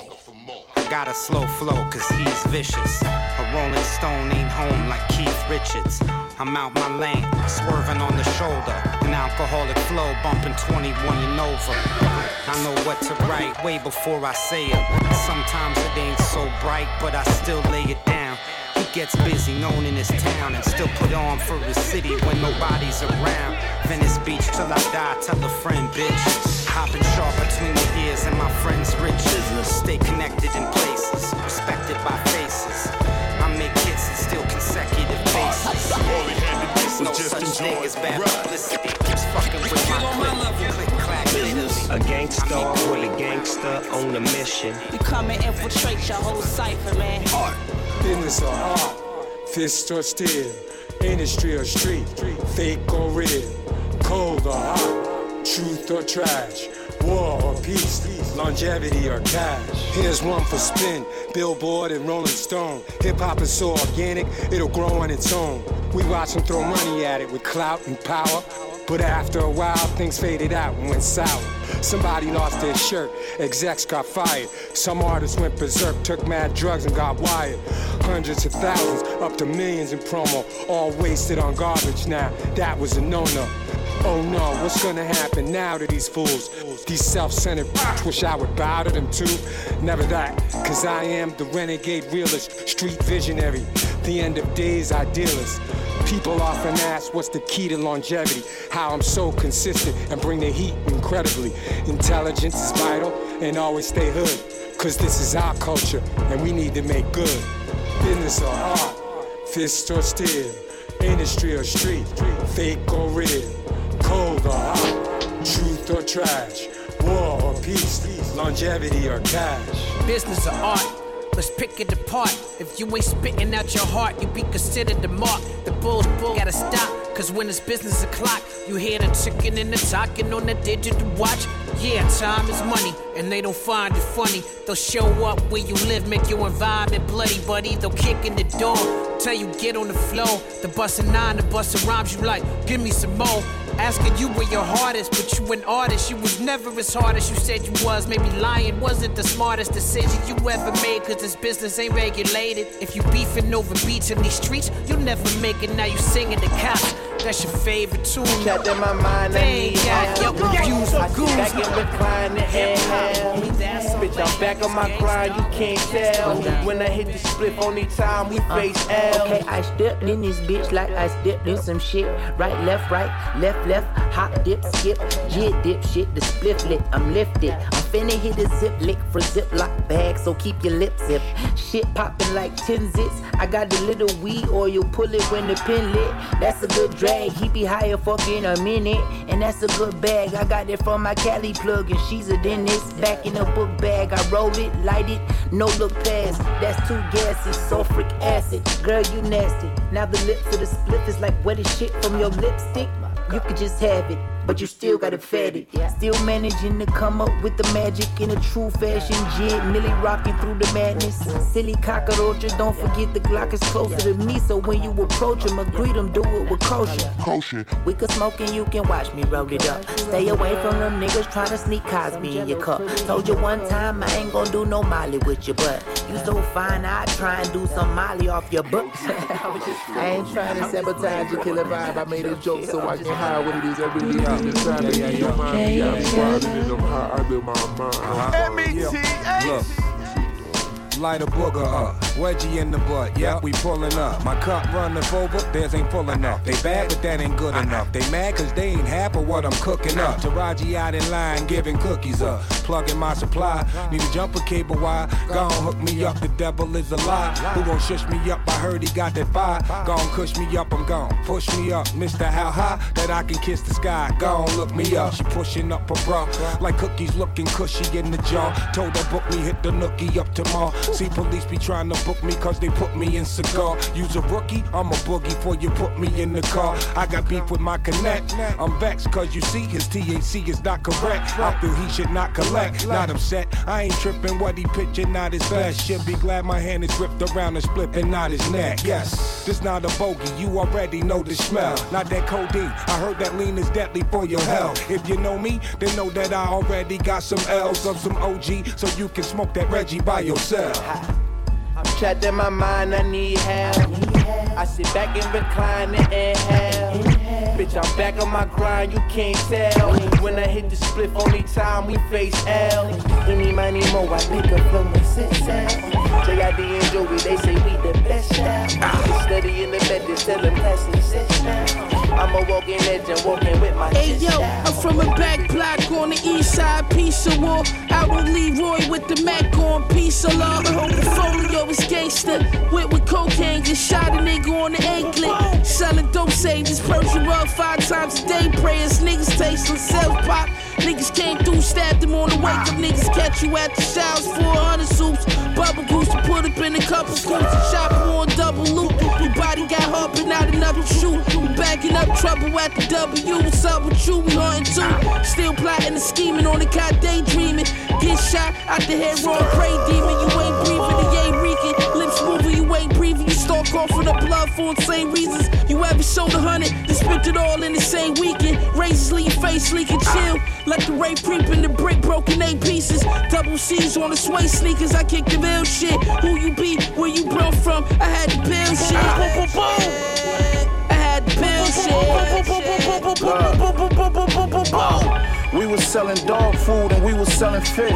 Got a slow flow cause he's vicious. A rolling stone ain't home like Keith Richards. I'm out my lane, swerving on the shoulder. An alcoholic flow bumping twenty-one and over. I know what to write way before I say it. Sometimes it ain't so bright, but I still lay it down. He gets busy, known in his town, and still put on for his city when nobody's around. Venice Beach till I die, tell a friend, bitch. Hopping sharp between the ears and my friends' riches. Stay connected in places, respected by faces. I make hits and still consecutive bases. There's no such thing as bad publicity. Keeps fucking with my clip. Click, clack, business. A gangster with a gangster on a mission. You come and infiltrate your whole cipher, man. Art, business or art, fist or steel, industry or street, fake or real, cold or hot, truth or trash, war or peace, longevity or cash. Here's one for spin, Billboard and Rolling Stone. Hip-hop is so organic, it'll grow on its own. We watch them throw money at it with clout and power. But after a while, things faded out and went sour. Somebody lost their shirt, execs got fired. Some artists went berserk, took mad drugs and got wired. Hundreds of thousands, up to millions in promo, all wasted on garbage now. That was a no-no. Oh no, what's gonna happen now to these fools? These self-centered bitch, wish I would bow to them too. Never that, cause I am the renegade realist, street visionary, the end of days idealist. People often ask what's the key to longevity, how I'm so consistent and bring the heat incredibly. Intelligence is vital and always stay hood, cause this is our culture and we need to make good. Business or art, fist or steel, industry or street, fake or real, cold or hot, truth or trash, war or peace, longevity or cash. Business or art, let's pick it apart. If you ain't spitting out your heart, you be considered the mark. The bull's bull gotta stop, cause when it's business o'clock, you hear the ticking and the talking on the digital watch. Yeah, time is money, and they don't find it funny. They'll show up where you live, make your environment bloody, buddy. They'll kick in the door, tell you get on the floor. The bust a nine, the bust a rhymes, you like, give me some more. Asking you where your heart is, but you an artist. You was never as hard as you said you was. Maybe lying wasn't the smartest decision you ever made, cause this business ain't regulated. If you beefing over beats in these streets, you'll never make it. Now you singing the cops, that's your favorite tune. Kept in my mind, I need help. I sit back and recline and inhale. Bitch, I'm back on my grind, you can't tell. When I hit the split, only time we face L. Okay, I stepped in this bitch like I stepped in some shit. Right, left, right, left, left, hop, dip, skip, jit, dip, shit, the spliff lit, I'm lifted. I'm finna hit a zip lick for ziplock bag, so keep your lips zip. Shit popping like ten zits. I got the little weed oil, pull it when the pin lit. That's a good drag, he be higher fucking a minute. And that's a good bag, I got it from my Cali plug, and she's a dentist. Back in a book bag, I roll it, light it, no look past. That's too gassy, sulfuric acid. Girl, you nasty. Now the lips of the spliff is like wet as shit from your lipstick. You could just have it. but you still got it fatty. Still managing to come up with the magic in a true fashion jig, nearly rocking through the madness. Silly cockroaches, don't forget the Glock is closer to me, so when you approach him, greet him, do it with caution. Caution. We can smoke and you can watch me roll it up. Stay away from them niggas trying to sneak Cosby in your cup. Told you one time I ain't gonna do no Molly with you, but you so fine I try and do some Molly off your butt. I ain't trying to sabotage your killer vibe. I made a joke so I can hide what it is I really need to try to be your mind. Yeah, I'm wild and I'm high under my mind. M E T H. Light a booger up, wedgie in the butt, yeah, we pulling up. My cup running over, theirs ain't full enough. They bad, but that ain't good enough. They mad cause they ain't half of what I'm cooking up. Taraji out in line, giving cookies up. Plugging my supply, need a jumper cable wire. Gon' hook me up, the devil is a lie. Who gon' shush me up, I heard he got that fire. Gon' cush me up, I'm gone. Push me up, Mister How high that I can kiss the sky. Gon' look me up, she pushing up her bra. Like cookies looking cushy in the jar. Told her book me, hit the nookie up tomorrow. See police be trying to book me cause they put me in cigar. Use a rookie, I'm a boogie before you put me in the car. I got beef with my connect. I'm vexed cause you see his T H C is not correct. I feel he should not collect, not upset. I ain't tripping what he pitching, not his best. Should be glad my hand is ripped around the split and not his neck. Yes, this not a bogey, you already know the smell. Not that codeine, I heard that lean is deadly for your health. If you know me, then know that I already got some L's of some O G, so you can smoke that Reggie by yourself. I'm trapped in my mind, I need help. I sit back and recline and inhale. Bitch, I'm back on my grind, you can't tell. When I hit the split, only time we face L. Any money more, I pick up from the system. J I D and Joey, they say we the best now. They study in the bed, they tell them pass the system. I'm a walking legend, walking with my Hey yo, I'm from a back block on the east side, piece of war. Out with Leroy with the Mac on, piece of love. The whole portfolio is gangster. Went with cocaine, just shot a nigga on the anklet. Selling dope sages, Persian rug five times a day. Prayers, niggas tasting self pop. Niggas came through, stabbed them on the wake up. Niggas catch you at the showers, four hundred soups. Bubble goose to put up in a couple scoops. Shop on double loop. Your body got hard, but not enough to shoot. You backing up trouble at the W. What's up with you? We hunting too. Still plotting and scheming on the cot, daydreaming. Get shot out the head, wrong prey demon. You ain't breathing, you ain't reeking. Lips moving, you ain't breathing. You start coughing up blood for insane reasons. You ever sold a hundred, then spent it all in the same weekend. Razors leave your face leaking, chill. Let the rape creep in the brick, broken eight pieces. Double C's on the sway sneakers, I kick the real shit. Who you be, where you brought from, I had the pill shit. I had the pill shit. We was selling dog food and we was selling fish.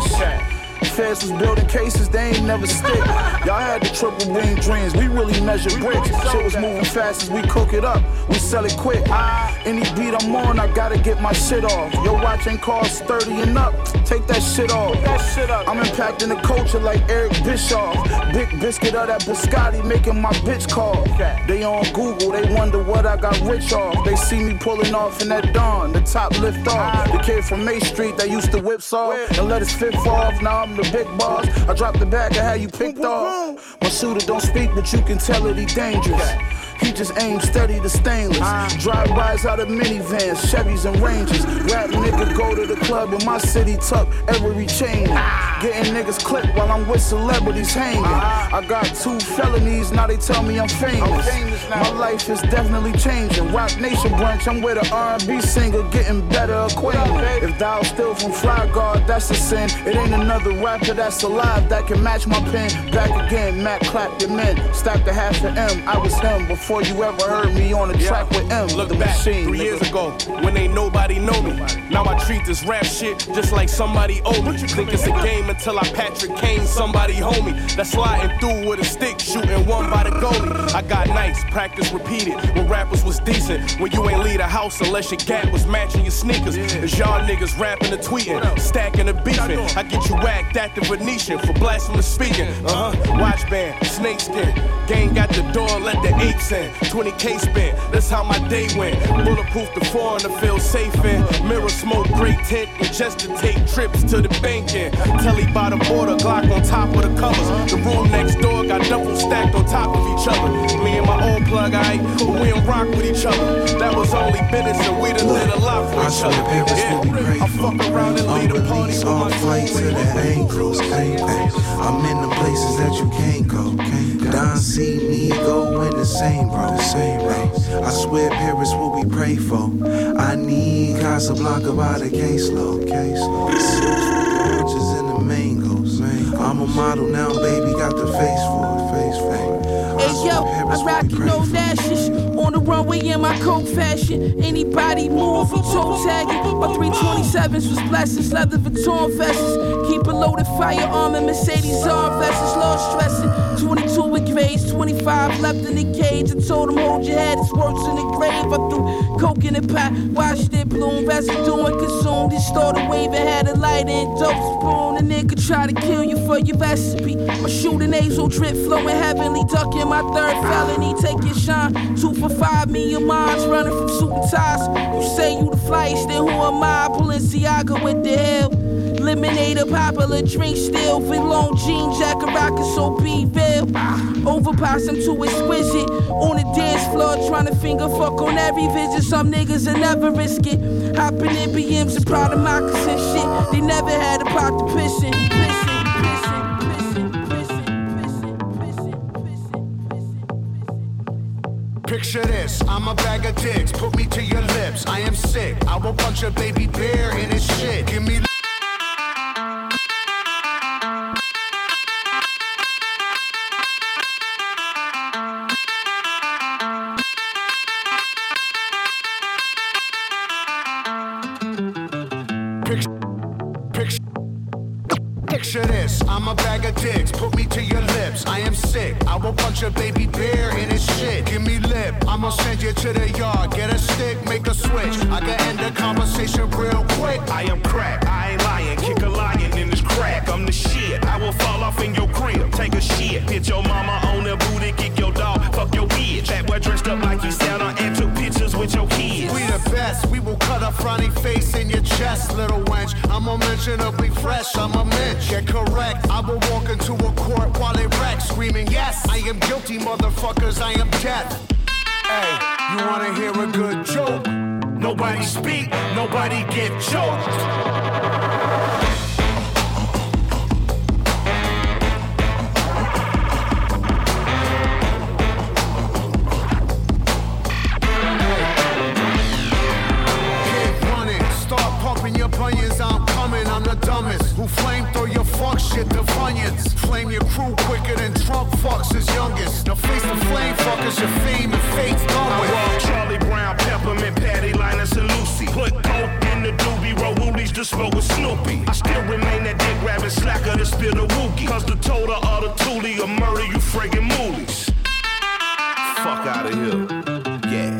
Feds was building cases, they ain't never stick. Y'all had the triple wing dreams, we really measure bricks. Shit was moving fast as we cook it up, we sell it quick. Any beat I'm on, I gotta get my shit off. Your watch ain't cost thirty and up, take that shit off. I'm impacting the culture like Eric Bischoff. Big biscuit of that biscotti, making my bitch call. They on Google, they wonder what I got rich off. They see me pulling off in that dawn, the top lift off. The kid from May Street that used to whip saw and let his fit fall off, now I'm the big boss. I dropped the bag, I had you picked off. My shooter don't speak, but you can tell that he dangerous. He just aims steady to stainless. Drive-bys out of minivans, Chevys and Rangers. Rap nigga go to the club in my city, tuck every chain. Getting niggas clipped while I'm with celebrities hanging. I got two felonies, now they tell me I'm famous. My life is definitely changing. Rock Nation brunch, I'm with an R and B singer, getting better acquainted. If thou still from Fly Guard, that's a sin. It ain't another rapper that's alive that can match my pen. Back again, Mac clap your men. Stacked a half of M, I was him before. Before you ever heard me on the yeah. track with M. Look the back machine, three nigga. years ago when ain't nobody know me. Now I treat this rap shit just like somebody owe me. Think it's a game until I Patrick Kane, somebody homie. That's sliding through with a stick, shooting one by the goalie. I got nights, practice repeated when rappers was decent. When you ain't leave the house unless your gap was matching your sneakers. As y'all niggas rapping and tweeting, stacking and beefing. I get you whacked at the Venetian for blasphemous speaking. Uh huh. Watch band, snakeskin. Gang got the door, let the apes in. twenty K spent, that's how my day went. Bulletproof the foreign to feel safe in. Mirror smoke, great tent, and just to take trips to the bank in. Telly by the border, Glock on top of the covers. The room next door got double stacked on top of each other. Me and my old plug, aight, but we don't rock with each other. That was only business and we done did a lot for each swear Paris will be pray for. I'm released off white to the ankles. I'm in the places that you can't go. Don see me go in the same, bro. I swear Paris will be pray for. I need Casablanca by the caseload. Oranges and the mangoes. I'm a model now, baby, got the face for it. Face for it. Hey yo, I rock you no lashes on the runway in my coat fashion. Anybody move from toe tagging? My three twenty-sevens was blessings, leather Vuitton vests. Keep a loaded firearm and Mercedes arm vests. Lost stressing. twenty-two with grades, twenty-five left in the cage. I told him hold your head, it's worse in the grave. I threw coke in the pot, watched it bloom, residue and consumed. It started waving, had a light and dope spoon. A nigga try to kill you for your recipe. My shooting nasal drip flowing heavenly, ducking my third felony. Take your shine, two for five, me and mine's running from suit and ties. You say you the flyest, then who am I? Balenciaga with the hell. Lemonade, a popular drink still. Fit long jean jacket, rockin' so be real. Overpass, I'm too exquisite. On the dance floor, trying to finger fuck on every visit. Some niggas will never risk it. Hopping in B Ms and proud of moccasin shit. They never had a pot to pissin'. Pissin', pissin', pissin', pissin'. Picture this, I'm a bag of dicks. Put me to your lips, I am sick. I will punch a baby bear in his shit. Give me Picture this, I'm a bag of dicks. Put me to your lips, I am sick. I will punch a baby bear in his shit. Give me lip, I'ma send you to the yard. Get a stick, make a switch. I can end the conversation real quick. I am crack, I ain't lying. Kick a lion in this crack, I'm the shit. I will fall off in your crib, take a shit. Hit your mama on the booty, kick your dog, fuck your bitch. That boy dressed up like you Santa and took pictures with your kids. We the best, we will cut a frowny face in your chest, little wench. I'm unmentionably fresh, I'm a mensch. Get correct, I will walk into a court while it wrecks, screaming, yes, I am guilty, motherfuckers, I am death. Hey, you wanna hear a good joke? Nobody speak, nobody get choked. Bunions, I'm coming, I'm the dumbest. Who flame throw your fuck shit to Funyuns. Flame your crew quicker than Trump fucks his youngest. Now face the flame fuckers, your fame and fate's done with. I walk Charlie Brown, Peppermint, Patty, Linus, and Lucy. Put coke in the doobie, roll woolies to smoke with Snoopy. I still remain that dick grabbing slacker to spill the wookie. Cause the total of the toolie will murder you friggin' moolies. Fuck out of here. Yeah.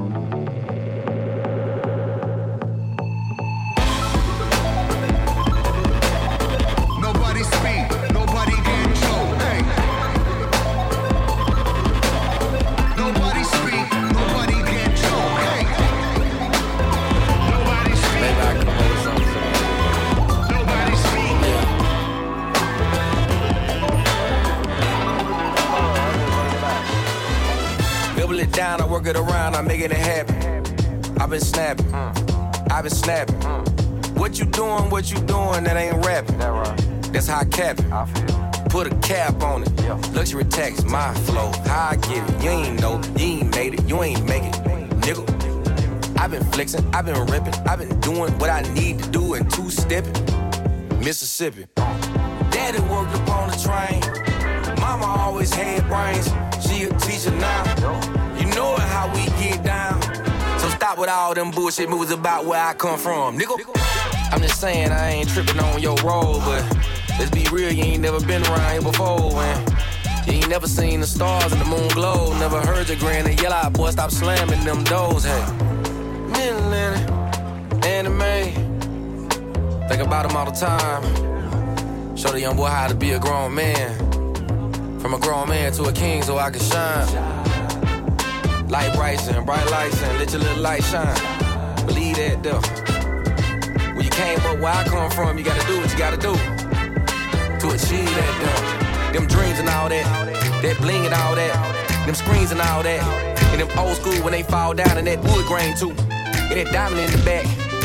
Down, I work it around, I'm making it happen. I've been snapping, I've been snapping. What you doing, what you doing, that ain't rapping. That's how I cap it. Put a cap on it. Luxury tax, my flow. How I get it, you ain't know, you ain't made it, you ain't make it, nigga. I've been flexing, I've been ripping, I've been doing what I need to do and two-stepping. Mississippi. Daddy worked up on the train. Mama always had brains. She a teacher now. You know it how we get down. So stop with all them bullshit moves about where I come from, nigga. I'm just saying I ain't tripping on your role, but let's be real, you ain't never been around here before, man. You ain't never seen the stars and the moon glow. Never heard your granny yell out, boy, stop slamming them doors, hey. Midland, anime, think about them all the time. Show the young boy how to be a grown man. From a grown man to a king so I can shine. Light brights and bright lights and let your little light shine. Believe that though. When you came up where I come from, you gotta do what you gotta do to achieve that though. Them dreams and all that, that bling and all that, them screens and all that, and them old school when they fall down and that wood grain too, and that diamond in the back,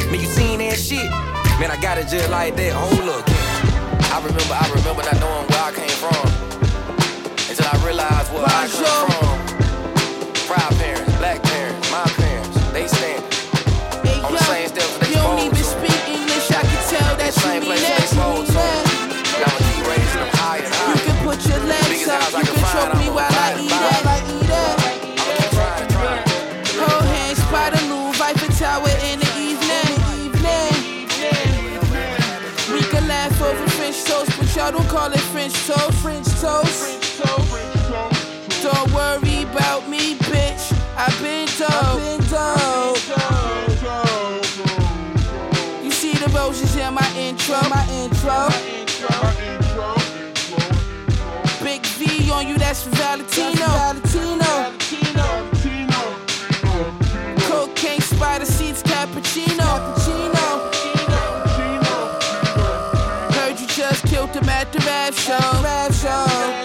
Man, you seen that shit? Man, I got it just like that. Hold up. I remember, I remember not knowing where I came from until I realized where I come from. Proud parents, black parents, my parents, they stand hey, on yo, the same steps they you don't even speak English, I can tell that you mean that. And I'ma keep raising them higher and higher. You can put your legs up, you can choke me while I eat that. I'ma keep trying, trying. Hold hands by the Louvre, Eiffel Tower in the evening. We can laugh over French toast, but y'all don't call it French toast. French toast. Don't worry about me, bitch. I've been dope. You see the roses in my intro. My intro. Big V on you, that's for Valentino. Valentino. Cocaine, spider seats, cappuccino. Cappuccino. Heard you just killed him at the rap show. Rap show.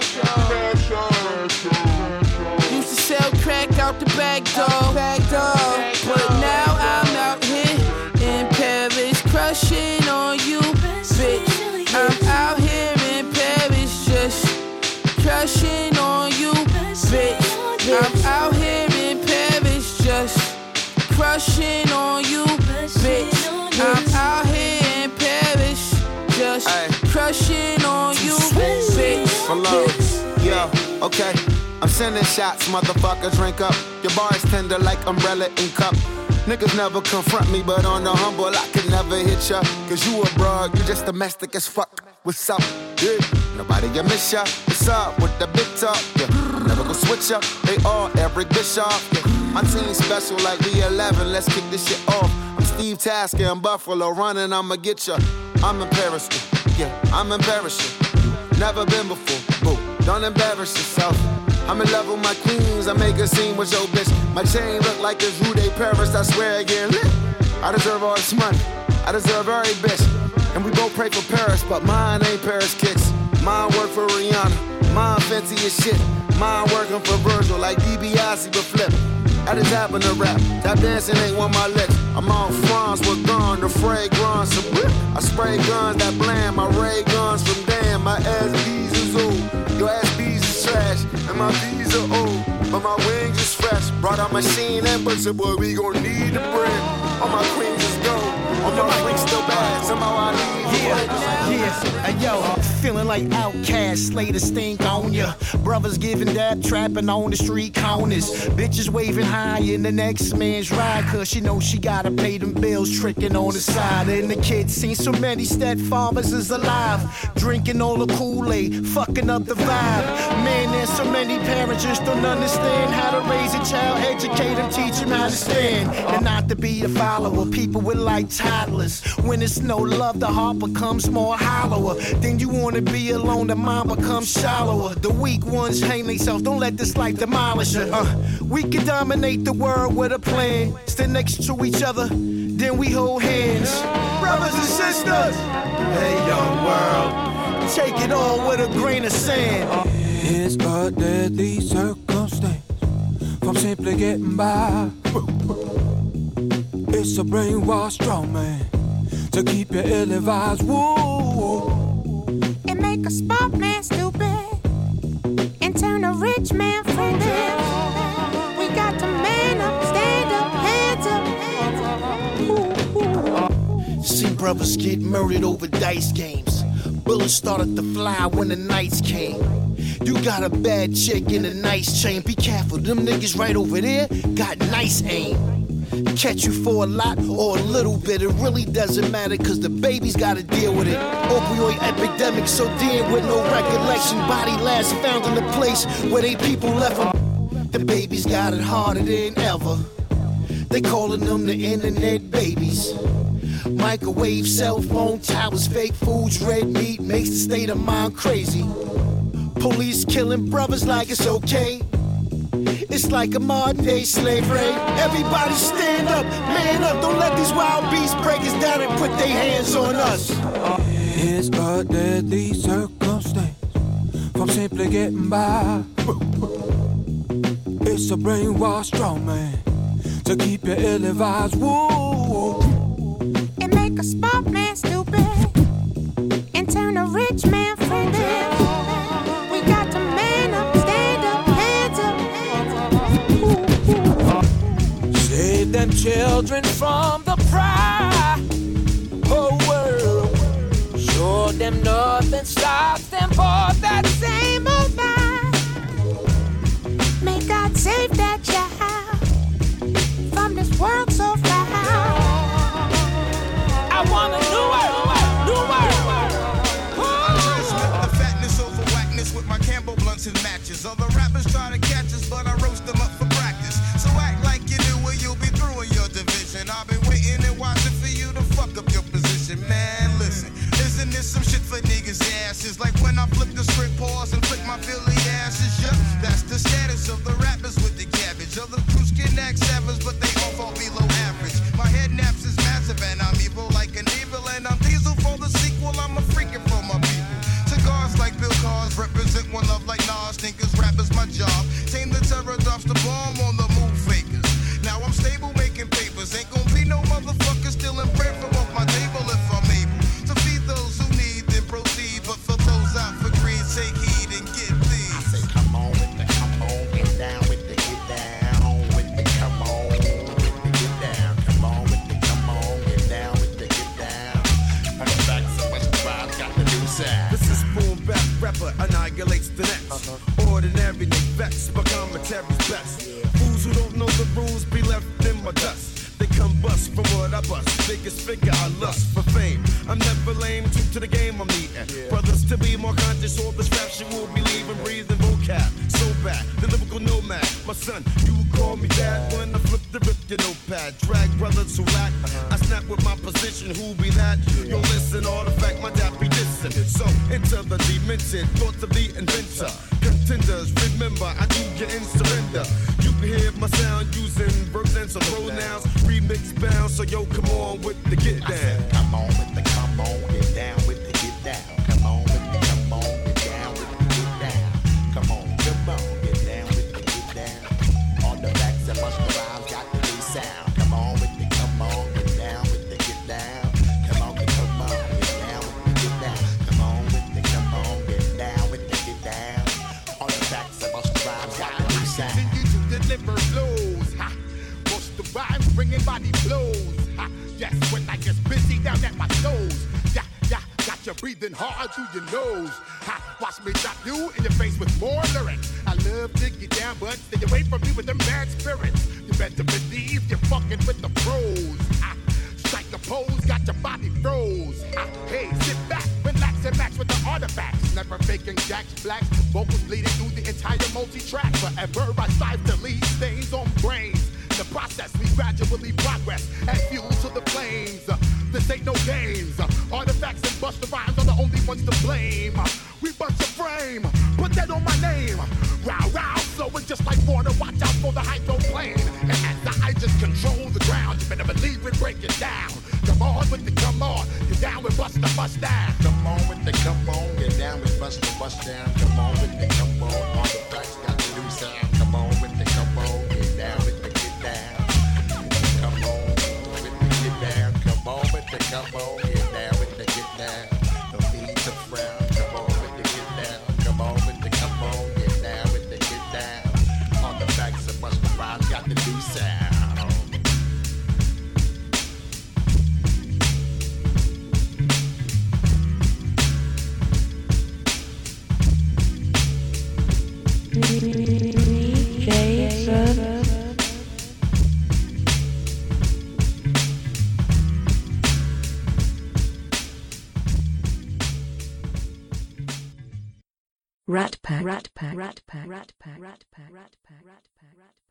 Used to sell crack out the back door. Back door. But now I'm out here in Paris, crushing on you, bitch. I'm out here in Paris, just crushing on you, bitch. I'm out here in Paris, just crushing on you, bitch. I'm out here in Paris, just crushing on you, bitch. Hello, yeah, okay. I'm sending shots, motherfucker, drink up. Your bar is tender like umbrella and cup. Niggas never confront me, but on the humble, I can never hit ya. Cause you a broad, you just domestic as fuck. What's up? Yeah. Nobody can miss ya. What's up with the big talk? Yeah. I'm never gonna switch up. They all Eric Bishop. Yeah. My team special like we eleven. Let's kick this shit off. I'm Steve Tasker in Buffalo running. I'ma get ya. I'm embarrassed. Yeah, I'm embarrassed. Never been before. Boo. Don't embarrass yourself. I'm in love with my queens, I make a scene with your bitch. My chain look like it's Rue de Paris, I swear again. I deserve all this money, I deserve every bitch. And we both pray for Paris, but mine ain't Paris kicks. Mine work for Rihanna, mine fancy as shit. Mine working for Virgil like DiBiase but flip. I just happen to rap, that dancing ain't on my lips. I'm on France with gone, the fragrance of whip. I spray guns that bland, my ray guns from damn. My ass bees is old, your ass bees is trash. And my V's are old, but my wings is fresh. Brought out machine and but boy, we gon' need the bread. All my queens is gold, all my rings still bad. Somehow I need yeah, yeah, hey, yo, feeling like Outkast, slay the stink on ya. Brothers giving dap, trapping on the street corners. Bitches waving high in the next man's ride, cause she know she gotta pay them bills, tricking on the side. And the kids seen so many stepfathers is alive, drinking all the Kool-Aid, fucking up the vibe. Man, there's so many parents just don't understand how to raise a child, educate them, teach them how to stand. And not to be a follower, people with like toddlers. When it's no love, the heart becomes more hollower. Then you wanna be alone, the mind becomes shallower. The weak ones hang themselves, don't let this life demolish it. Uh, we can dominate the world with a plan. Stand next to each other, then we hold hands. Brothers and sisters, hey young world, take it all with a grain of sand. It's a deadly circumstance from simply getting by. It's a brainwashed strong man to keep you ill-advised. Woo. It make a smart man stupid and turn a rich man foolish. We got to man up, stand up, hands up. Ooh, ooh. See brothers get murdered over dice games. Bullets started to fly when the nights came. You got a bad chick in a nice chain. Be careful, them niggas right over there got nice aim. Catch you for a lot or a little bit, it really doesn't matter, cause the baby's gotta deal with it. Opioid epidemic so dead with no recollection. Body last found in the place where they people left them. The babies got it harder than ever. They calling them the internet babies. Microwave, cell phone, towers, fake foods, red meat makes the state of mind crazy. Police killing brothers like it's okay. It's like a modern day slavery. Everybody stand up, man up. Don't let these wild beasts break us down and put their hands on us. It's a deadly circumstance from simply getting by. It's a brainwashed strong man to keep you ill-advised. Woo. rappers. Other rappers try to catch us, but I roast them up for practice. So act like you knew or you'll be through in your division. I've been waiting and watching for you to fuck up your position. Man, listen, isn't this some shit for niggas' asses? Like when I flip the script, pause and flick my Philly asses. Yeah, that's the status of the rappers with the cabbage. Other crews can act savage, but they all fall below average. My head naps is massive and I'm evil like an evil. And I'm diesel for the sequel, I'm a freaking for my people. Cigars like Bill Cars represent one love like Nas. Thinkers, rappers, my job. Tame the terror, drops the bomb on the move fakers. Now I'm stable making papers. Ain't gonna be no motherfucker stealing bread from off my table if I'm able to feed those who need, then proceed. But for those out for greed, take heed and get these. I say, come on with the, come on, get down with the, get down with the, come on with the, get down. Come on with the, come on, get down with the, get down. On the back, so much the vibe got the new sound. This is boom bap rapper annihilates the next. Uh-huh. Ordinary, they vex, but commentary's best. Fools who don't know the rules be left in my dust. They come bust from what I bust. Biggest figure, I lust for fame. I'm never lame, true to the game I'm needing. Yeah. Brothers to be more conscious, all this rap shit will be leaving, breathing vocab. So bad, the lyrical nomad. My son, you call me dad when I flip the rip your notepad. Drag brothers who lack. Uh-huh. I snap with my position, who be that? Yeah. Yo, listen, artifact, my dad be dissing. So, into the demented thoughts of the inventor. Contenders, remember, I do get in surrender. You can hear my sound using verbs and some pronouns. Remix bound, so yo, come on with the get down. Said, come on with the, come on, get down with the get down. Come on with the, come on, get down with the get down. Come on, come on, get down with the get down. On the backs of Busta Rhymes got the new sound. Come on with the, come on, get down with the get down. Come on, get, come on, get down with the get down. Come on with the, come on, get down with the get down. On the backs of Busta Rhymes got the new sound. Continue to deliver flows, ha. Busta Rhymes bringing body blows. Ha. Yes, when I get busy down at my toes. Yeah, yeah, got you breathing hard through your nose. Ha. Watch me drop you in your face with more lyrics. I love to get down, but stay away from me with them bad spirits. You better believe you're fucking with the pros. Ha. Strike a pose, got your body froze. Ha. Hey, sit back, relax and match with the artifacts. Never faking jacks, blacks, vocals bleeding through the entire multi-track. Forever I strive to leave stains on brains. The process, we gradually progress and fuel to the flames. Uh, this ain't no games. Uh, artifacts and Busta Rhymes are the only ones to blame. Uh, we bust your frame, put that on my name. Row, row, flowing just like water. Watch out for the hydroplane. And as I just control the ground, you better believe we break it down. Come on with the come on, you're down with Busta, bust down. Come on with the come on, get down with Busta, bust down. Come on with the come on, artifacts got the new sound. Come on with the come on, get down with the get down. Come on with the get down. Come on with the come on, get down with the get down. No need to frown. Come on with the get down. Come on with the come on, get down with the get down. On the backs of Busta Rhymes got the new sound. D J Sub. Rat Pack, Rat Pack, Rat Pack, Rat Pack, Rat Pack, Rat Pack, Rat Pack, Rat Pack.